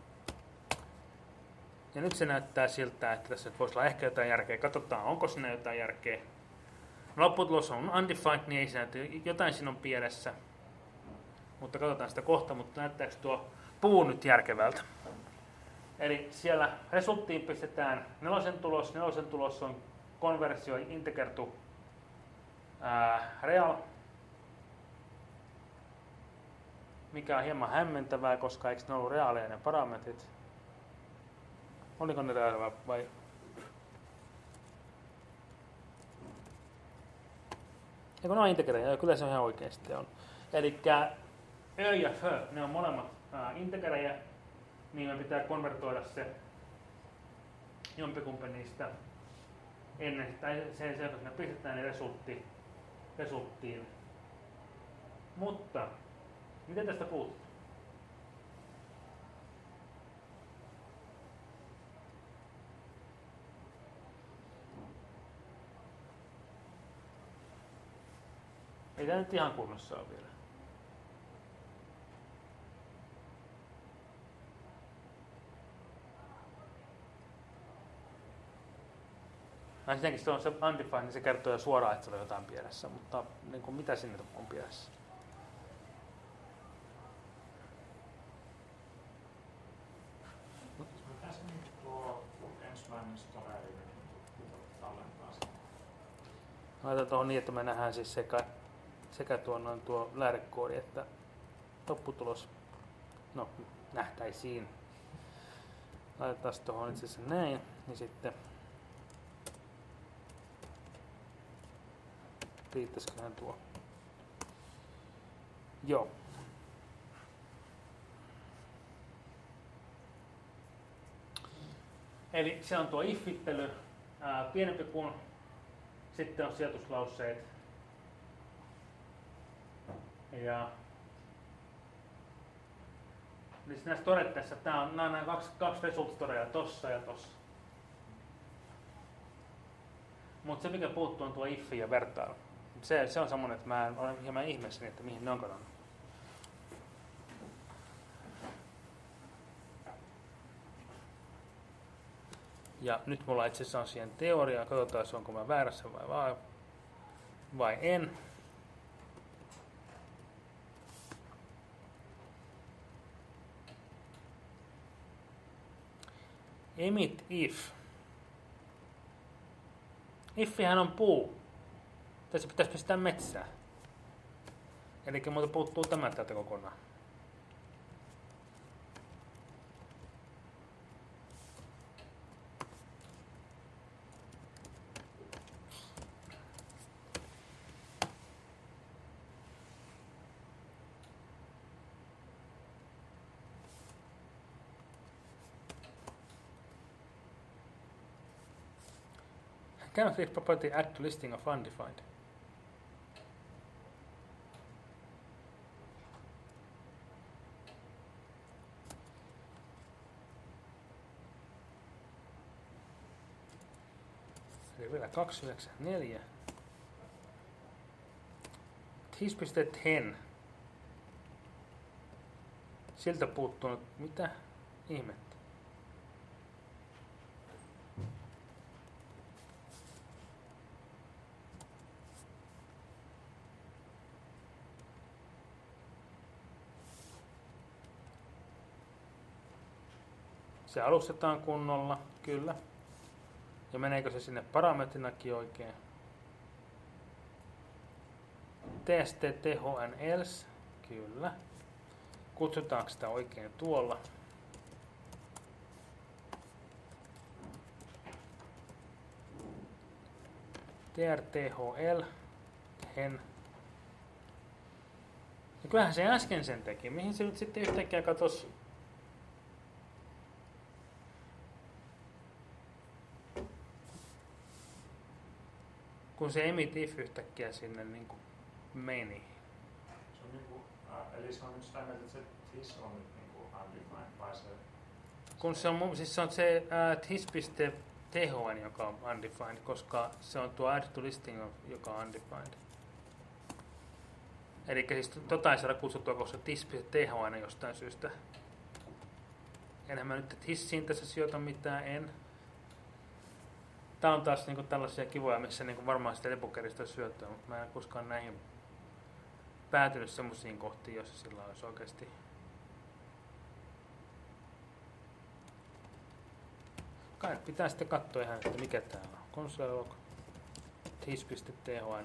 Speaker 1: Ja nyt se näyttää siltä, että tässä voisi olla ehkä jotain järkeä. Katsotaan, onko siinä jotain järkeä. Lopputulos on undefined, niin ei se näytä. Jotain siinä on pielessä. Mutta katsotaan sitä kohta, mutta näyttääkö tuo puu nyt järkevältä. Eli siellä resulttiin pistetään nelosen tulos. Nelosen tulos on konversio integer to real. Mikä on hieman hämmentävää, koska eikö ne ollut reaaleja ne parametrit? Oliko ne reaaleja vai? Eikö ne on integereja? Kyllä se on ihan oikeasti on. Elikkä ö ja f, ne on molemmat integereja, niin me pitää konvertoida se jompikumpi niistä ennen, tai sen kun ne pistetään ne resulttiin. Mutta, miten tästä puuttuu? Ei tämä nyt ihan kunnossa ole vielä. Ensinnäkin se on se undefined, niin se kertoo jo suoraan, että se on jotain pielessä, mutta niin kuin, mitä sinne on pielessä?
Speaker 3: Mitä se tuo ensimmäinen story tallentaa sen?
Speaker 1: Laitan tuohon niin, että me nähdään siis sekä tuo lähdekoodi että lopputulos. No, nähtäisiin. Laitetaan tuohon itse asiassa näin, niin sitten riittäisiköhän tuo. Joo. Eli se on tuo if-ittely, pienempi kuin sitten on sijoituslauseet. Ja niin näissä todettaessa, nämä on nämä kaksi result-storeja tossa ja tossa. Mutta se mikä puuttuu on tuo if ja vertailu. Se on semmoinen, että mä olen hieman ihmeessäni, että mihin ne on kadonnut. Ja nyt mulla itse asiassa on siihen teoria. Katsotaan, onko mä väärässä vai en. Emit if. Iffihän on puu. Tässä pitäisi pistää metsää. Eli muuta puuttuu tämä täältä kokonaan. Cannot this property add to listing of undefined? Eli vielä 294. His.10. Siltä puuttunut. Mitä ihmettä? Se alustetaan kunnolla, kyllä. Ja meneekö se sinne parametrinakin oikein? tst thn else, kyllä. Kutsutaanko sitä oikein tuolla? trthl, hen. Ja kyllähän se äsken sen teki. Mihin se nyt sitten yhtäkkiä katosi? Kun se emit if yhtäkkiä sinne niin kuin meni.
Speaker 3: Se on niinku, eli se on nyt sitä mieltä, että se his on nyt niinku undefined vai se?
Speaker 1: Kun se on, siis se on se his.10 THN, joka on undefined, koska se on tuo add to listing, joka on undefined. Eli siis tota ei saada kutsuttua, koska tis.thn jostain syystä. Enhän mä nyt hissiin tässä sijoita mitään, en. Tää on taas niinku tällaisia kivoja, missä niinku varmaan sitä epokerista syöttöä, mutta mä en koskaan näihin päätynyt semmoisiin kohtiin, joissa sillä olisi oikeasti. Kai pitää sitten katsoa ihan, että mikä tää on. Console log, tis.thn.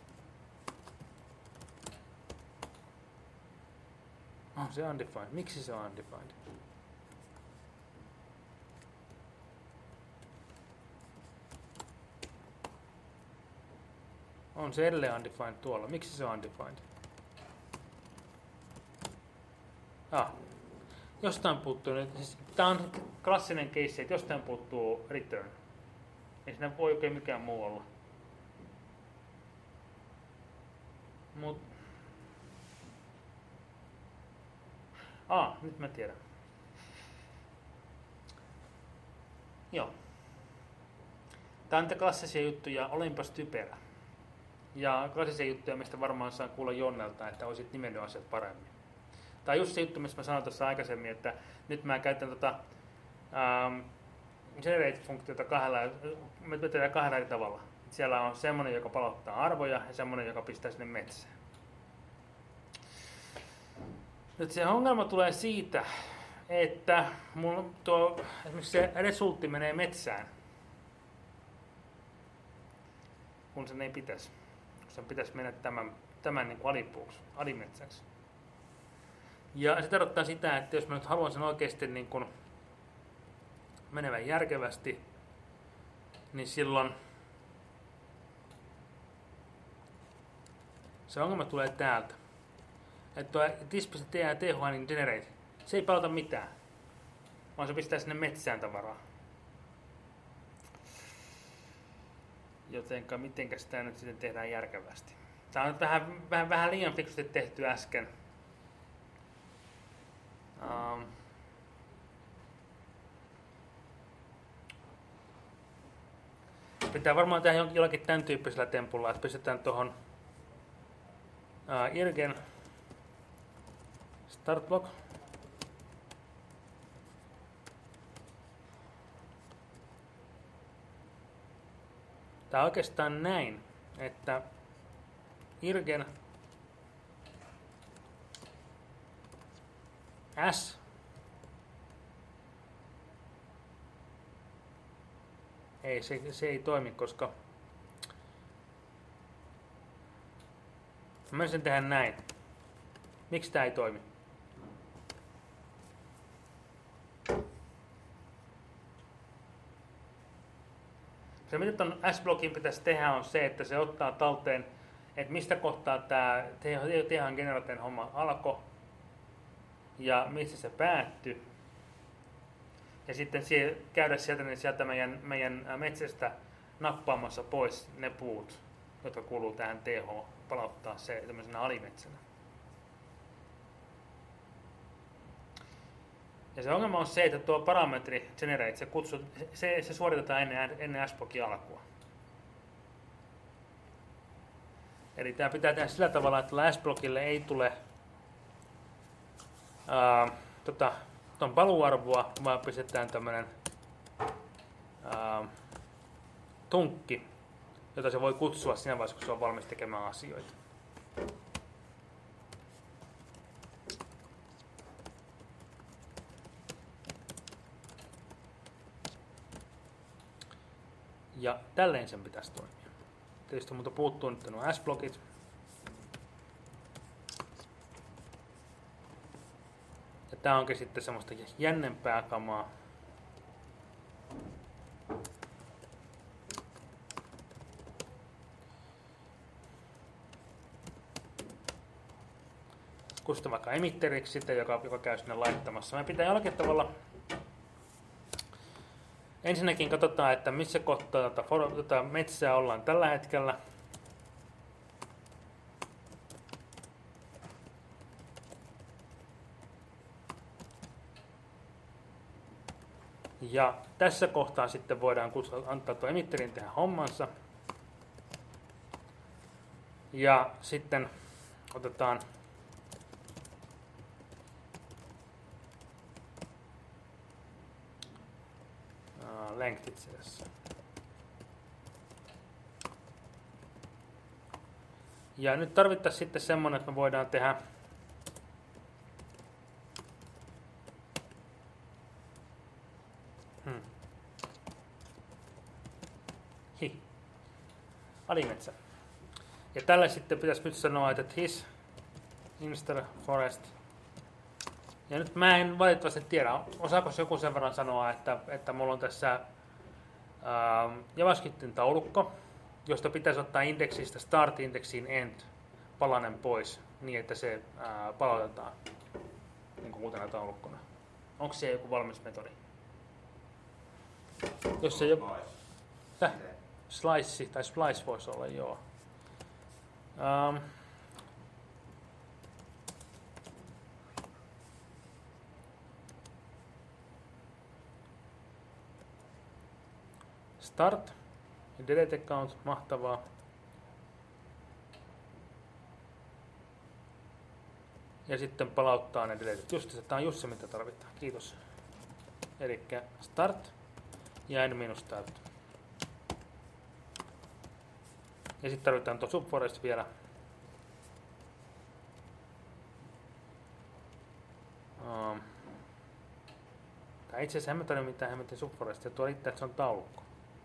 Speaker 1: On se undefined. Miksi se on undefined? On se edelleen undefined tuolla. Miksi se on undefined? Jostain puuttuu nyt. Siis, tää on klassinen case, että jostain puuttuu return. Ei siinä voi oikein mikään muu olla. Mut nyt mä tiedän. Joo. Tää on niitä klassisia juttuja, olinpas typerä. Ja klassisia juttuja, mistä varmaan saan kuulla Jonnelta, että olisit nimennyt asiat paremmin. Tää on just se juttu, mistä mä sanoin tuossa aikaisemmin, että nyt mä käytän generate-funktiota me tehdään kahdella eri tavalla. Siellä on semmonen, joka palauttaa arvoja ja semmonen, joka pistää sinne metsään. Nyt se ongelma tulee siitä, että esimerkiksi se resultti menee metsään, kun sen ei pitäisi. Sen pitäisi mennä tämän niin kuin alipuuksi, alimetsäksi. Ja se tarkoittaa sitä, että jos mä nyt haluan sen oikeasti niin kuin menevän järkevästi, niin silloin se ongelma tulee täältä. Että tuo tis.thn generate, se ei palauta mitään, vaan se pistää sinne metsään tavaraa. Jotenka mitenkä sitä nyt sitten tehdään järkevästi. Tämä on vähän liian fiksusti tehty äsken. Pitää varmaan tehdä jollakin tämän tyyppisellä tempulla, että pistetään tuohon irgen start block. Tää on oikeastaan näin, että irgen s ei, se ei toimi, koska mä sen tehdä näin. Miksi tää ei toimi? Se mitä ton S-blockin pitäisi tehdä on se, että se ottaa talteen, että mistä kohtaa tämä THN generaten homma alkoi ja missä se päättyi. Ja sitten käydä sieltä meidän metsästä nappaamassa pois ne puut, jotka kuuluu tähän TH, palauttaa se tämmöisenä alimetsänä. Ja se ongelma on se, että tuo parametri generate, se suoritetaan ennen S-blockin alkua. Eli tämä pitää tehdä sillä tavalla, että S-blockille ei tule ton paluuarvoa, vaan pistetään tämmönen tunkki, jota se voi kutsua siinä vaiheessa, kun se on valmis tekemään asioita. Ja tälleen sen pitäisi toimia. Tietysti multa puuttuu nyt nuo S-blokit. Ja tää onkin sitten semmoista jännempää kamaa. Kusta vaikka emitteriksi sitten, joka käy sinne laittamassa. Me pitää jollakin tavalla. Ensinnäkin katsotaan, että missä kohtaa tätä metsää ollaan tällä hetkellä. Ja tässä kohtaa sitten voidaan antaa tuo emitterin tehdä hommansa. Ja sitten otetaan length itse asiassa. Ja nyt tarvittaisiin sitten semmoinen, että me voidaan tehdä alimetsä. Ja tällä sitten pitäisi nyt sanoa, että his inster forest. Ja nyt mä en valitettavasti tiedä, osaako joku sen verran sanoa, että mulla on tässä JavaScriptin taulukko, josta pitäisi ottaa indeksistä start-indeksiin end palanen pois, niin että se palautetaan niin kuin uutena taulukkona. Onko se joku valmis metodi? Jos se jo... Slice tai splice voisi olla, joo. Start ja delete account, mahtavaa. Ja sitten palauttaa ne deletet. Just tämä on just se, mitä tarvitaan. Kiitos. Elikkä start ja n-start. Ja sitten tarvitaan tuo subforest vielä. Tai itse asiassa en mä tarvitse mitään hemmetin subforestia. Tuo riittää, että se on taulukko.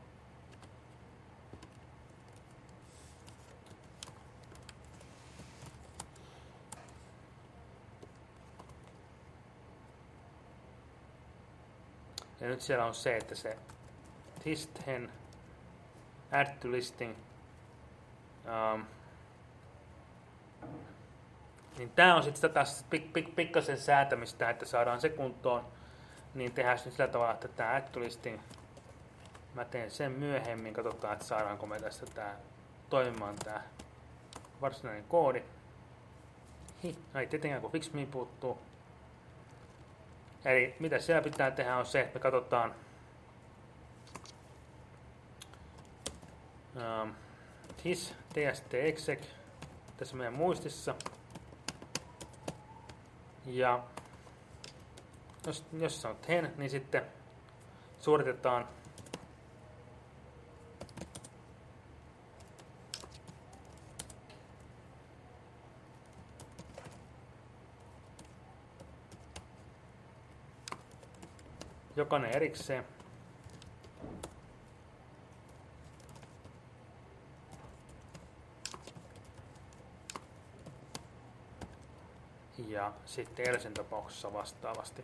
Speaker 1: Ja nyt siellä on se, että se list-hen add to listing. Niin tää on sitten taas pikkasen säätämistä, että saadaan se kuntoon. Niin tehdään nyt sillä tavalla, että tää add to listing, mä teen sen myöhemmin, katsotaan, että saadaanko me tästä tää toimimaan tää varsinainen koodi. Ei tietenkään, kun fix me puuttuu. Eli mitä siellä pitää tehdä on se, että me katsotaan his tst exec tässä meidän muistissa. Ja jos sanot hen, niin sitten suoritetaan jokainen erikseen. Ja sitten Elsen tapauksessa vastaavasti.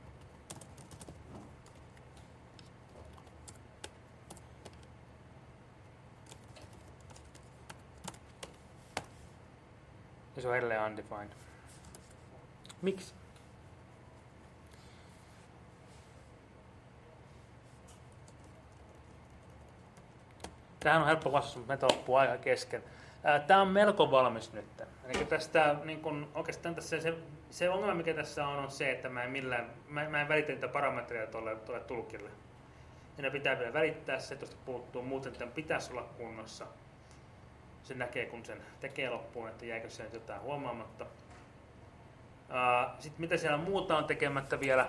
Speaker 1: Ja se on edelleen undefined. Miksi? Tähän on helppo vastaus, mutta meitä loppuu aika kesken. Tämä on melko valmis nyt. Eli tästä, niin kun, oikeastaan tässä se ongelma, mikä tässä on se, että mä en välitä niitä parametreja tuolle tulkille. Ja ne pitää vielä välittää, se tuosta puuttuu, muuten tämän pitäisi olla kunnossa. Se näkee, kun sen tekee loppuun, että jäikö se jotain huomaamatta. Sitten mitä siellä muuta on tekemättä vielä.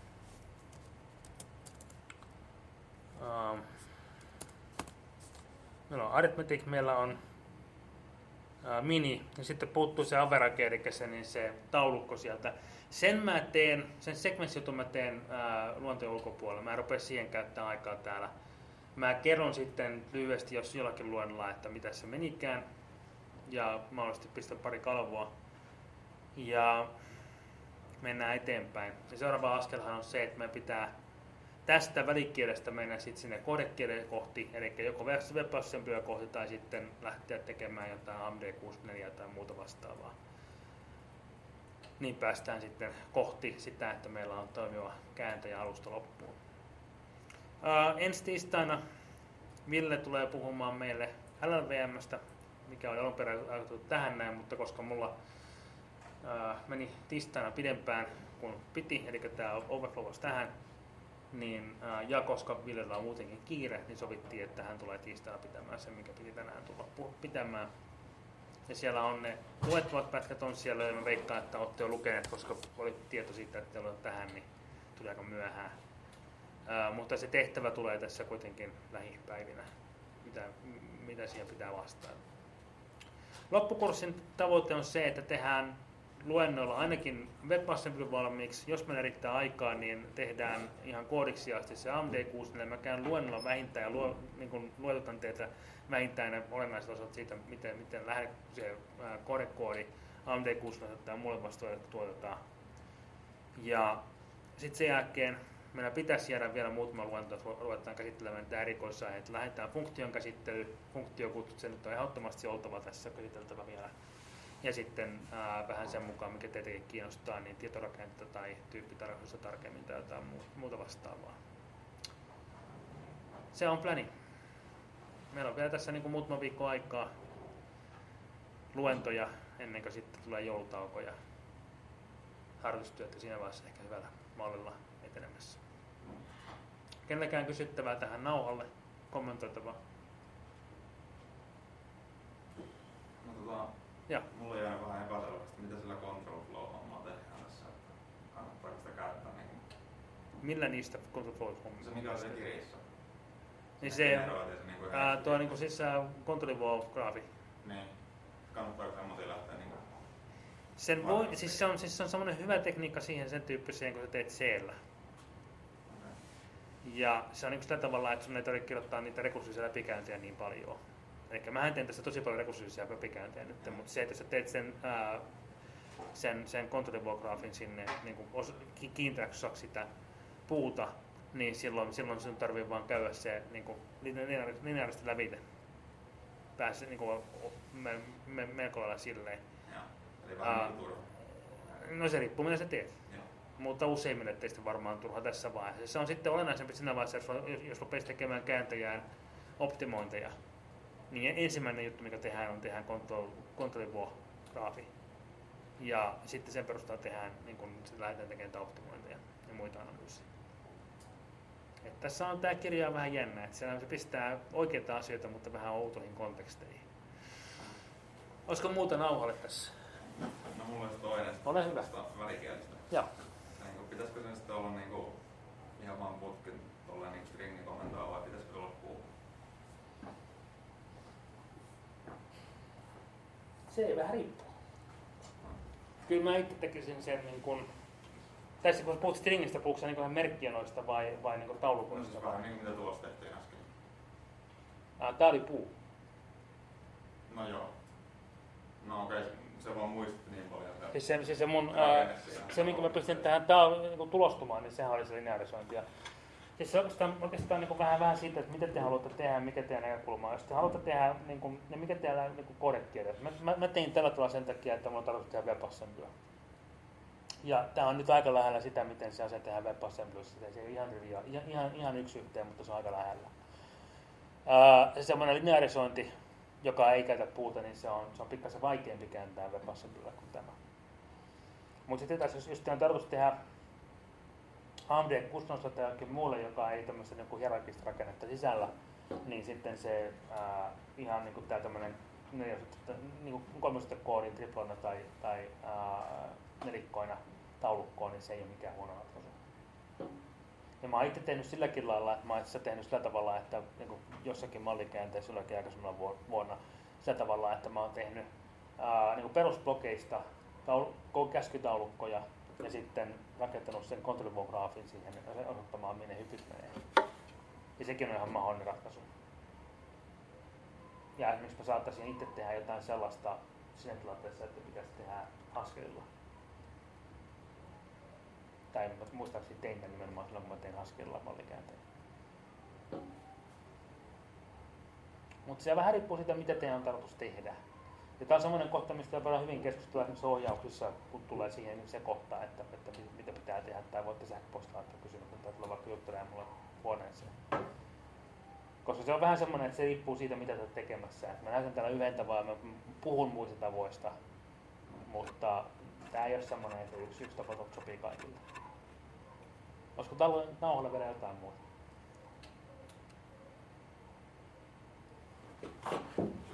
Speaker 1: Meillä on arithmetic, meillä on mini, ja sitten puuttuu se average, eli se taulukko sieltä. Sen sekvenssijutun mä teen luonteen ulkopuolella. Mä en rupea siihen käyttämään aikaa täällä. Mä kerron sitten lyhyesti, jos jollakin luennolla, että mitä se menikään. Ja mahdollisesti pistän pari kalvoa. Ja mennään eteenpäin. Ja seuraava askelhan on se, että meidän pitää tästä välikielestä mennä sitten sinne koodekieleen kohti, eli joko WebAssemblyä kohti tai sitten lähteä tekemään jotain AMD64 tai muuta vastaavaa. Niin päästään sitten kohti sitä, että meillä on toimiva kääntäjä alusta loppuun. Ensi tiistaina Ville tulee puhumaan meille LLVM:stä, mikä oli alun perin ajateltu tähän näin, mutta koska mulla meni tiistaina pidempään kuin piti, eli tämä overflow tähän, niin, ja koska Villellä on muutenkin kiire, niin sovittiin, että hän tulee tiistaina pitämään sen, mikä piti tänään tulla pitämään. Ja siellä on ne luettavat pätkät on siellä, ja mä veikkaan, että olette jo lukeneet, koska oli tieto siitä, että teillä on tähän, niin tuli aika myöhään. Mutta se tehtävä tulee tässä kuitenkin lähipäivinä, mitä siihen pitää vastata. Loppukurssin tavoite on se, että tehdään luennoilla ainakin WebAssembly valmiiksi. Jos meillä riittää aikaa, niin tehdään ihan koodiksi asti se AMD6. Mä käyn luennolla vähintään ja niin luotetan teitä vähintään ne olennaiset osat siitä, miten lähde se kodekoodi AMD6 tai mulle vasta tuotetaan. Ja sitten sen jälkeen meillä pitäisi jäädä vielä muutama luento, että ruvetaan käsittelemään niitä erikoisaiheita. Lähdetään funktion käsittely, funktiokutut, se nyt on ehdottomasti oltava tässä käsiteltävä vielä. Ja sitten vähän sen mukaan, mikä teitäkin kiinnostaa, niin tietorakennetta tai tyyppitarkastusta tarkemmin tai jotain muuta vastaavaa. Se on plani. Meillä on vielä tässä niin kuin muutama viikko aikaa luentoja ennen kuin sitten tulee joulutauko ja harjoitustyötä siinä vaiheessa ehkä hyvällä mallilla etenemässä. Kenelläkään kysyttävää tähän nauhalle, kommentoitavaa?
Speaker 2: No,
Speaker 1: ja.
Speaker 2: Mulla jäi vähän epäselvästi, mitä sillä control flow-hommaa tehdään tässä. Kannattaako sitä käyttää? Niin...
Speaker 1: Millä niistä control flow-hommista?
Speaker 2: Se mikä on se kirissä.
Speaker 1: Niin tuo niinku siis control flow-graafi.
Speaker 2: Niin. Kannattaako semmoisia lähteä niinku...
Speaker 1: Sen voi, siis se on semmoinen hyvä tekniikka siihen sen tyyppiseen, kun sä teet C-llä.
Speaker 2: Okay.
Speaker 1: Ja se on niinku sillä tavalla, että sun ei tarvitse kirjoittaa niitä rekursiivisia läpikäyntiä niin paljon. Eli mähän teen tässä tosi paljon rekursiivisia läpikäyntiä nyt, mutta se, että sä teet sen control-graafin sinne niin kiinteäksi osaksi sitä puuta, niin silloin sun tarvii vaan käydä se niin lineaarisesti lävite. Pääse niin melko lailla silleen.
Speaker 2: Joo, eli vähän turha.
Speaker 1: No se riippuu mitä sä teet.
Speaker 2: Joo.
Speaker 1: Mutta useimmille teistä varmaan turha tässä vaiheessa. Se on sitten olennaisempi siinä vaiheessa, jos rupeaisi tekemään kääntäjään optimointeja. Niin ensimmäinen juttu, mikä tehdään control-graafi. Ja sitten sen perusteella tehdään, niin kun lähdetään tekemään optimointeja ja muita analyysiä. Et tässä on tämä kirja vähän jännä, että se pistää oikeita asioita, mutta vähän outoihin konteksteihin. Olisiko muuta nauhalle tässä?
Speaker 2: No mulla olisi toinen.
Speaker 1: Ole hyvä.
Speaker 2: Välikielistä.
Speaker 1: Joo.
Speaker 2: Niin, pitäisikö sen sitten olla niin ihan vaan putkin tolleen niin stringin komentaa vai pitäisikö se olla puu?
Speaker 1: Se vähän riippuu. Kyllä mä itse tekisin sen niin kuin... Tässä kun puhut stringistä, puhutko sä niin merkkianoista vai niin taulukoista?
Speaker 2: No siis vähän niin kuin mitä tuossa tehtiin äsken.
Speaker 1: Tää oli puu.
Speaker 2: No joo. No okei, se vaan muistutti niin paljon.
Speaker 1: Siis se minkä mä pystyn tähän niin tulostumaan, niin sehän oli se linearisointi. Siis se oikeastaan niin vähän siitä, että mitä te haluatte tehdä ja mikä teidän näkökulma on. Jos te haluatte tehdä, niin kuin, ja mikä teidän niin kodekirjat. Mä tein tällä tavalla sen takia, että mulla on tarkoitus tehdä WebAssemblyä. Ja tää on nyt aika lähellä sitä, miten se asia tehdään WebAssemblyssä. Se ei ihan yksi yhteen, mutta se on aika lähellä. Se semmoinen linearisointi, joka ei käytä puuta, niin se on pikkasen vaikeampi kääntää WebAssemblyllä kuin tämä. Mutta sitten taas, jos on tarkoitus tehdä AMD-kustannusla tai jokin muulle, joka ei tämmöistä niin hierarkista rakennetta sisällä, niin sitten se ihan niin kuin tämä tämmöinen niin 300 koodin triplona tai nelikkoina taulukkoon, niin se ei ole mikään huono ratkaisu. Ja mä oon itse tehnyt silläkin lailla, että mä oon itse tehnyt sillä tavalla, että niin jossakin mallikäänteessä jollakin aikaisemmalla vuonna sillä tavalla, että mä oon tehnyt niin perusblokeista käskytaulukkoja ja sitten rakentanut sen control-graafin siihen osoittamaan, minne hypyt menee. Ja sekin on ihan mahdollinen ratkaisu. Ja esimerkiksi mä saattaisin itse tehdä jotain sellaista siinä tilanteessa, että pitäisi tehdä Haskellilla. Tai muistaakseni tein tämän nimenomaan silloin, kun mä tein Haskellilla mallikäänteen. Mutta se vähän riippuu siitä, mitä teidän on tarkoitus tehdä. Ja tämä on semmoinen kohta, mistä voidaan hyvin keskustella esimerkiksi ohjauksissa, kun tulee siihen se kohta, että mitä pitää tehdä, tai voitte sähköpostaa laittaa kysymyksen, tai tulla vaikka juttelemaan mulle huoneeseen. Koska se on vähän semmoinen, että se riippuu siitä, mitä olet tekemässä. Mä näytän täällä yhden tavan ja mä puhun muista tavoista, mutta tämä ei ole semmoinen, että yksi tapa sopii kaikille. Olisiko nauhalle vielä jotain muuta?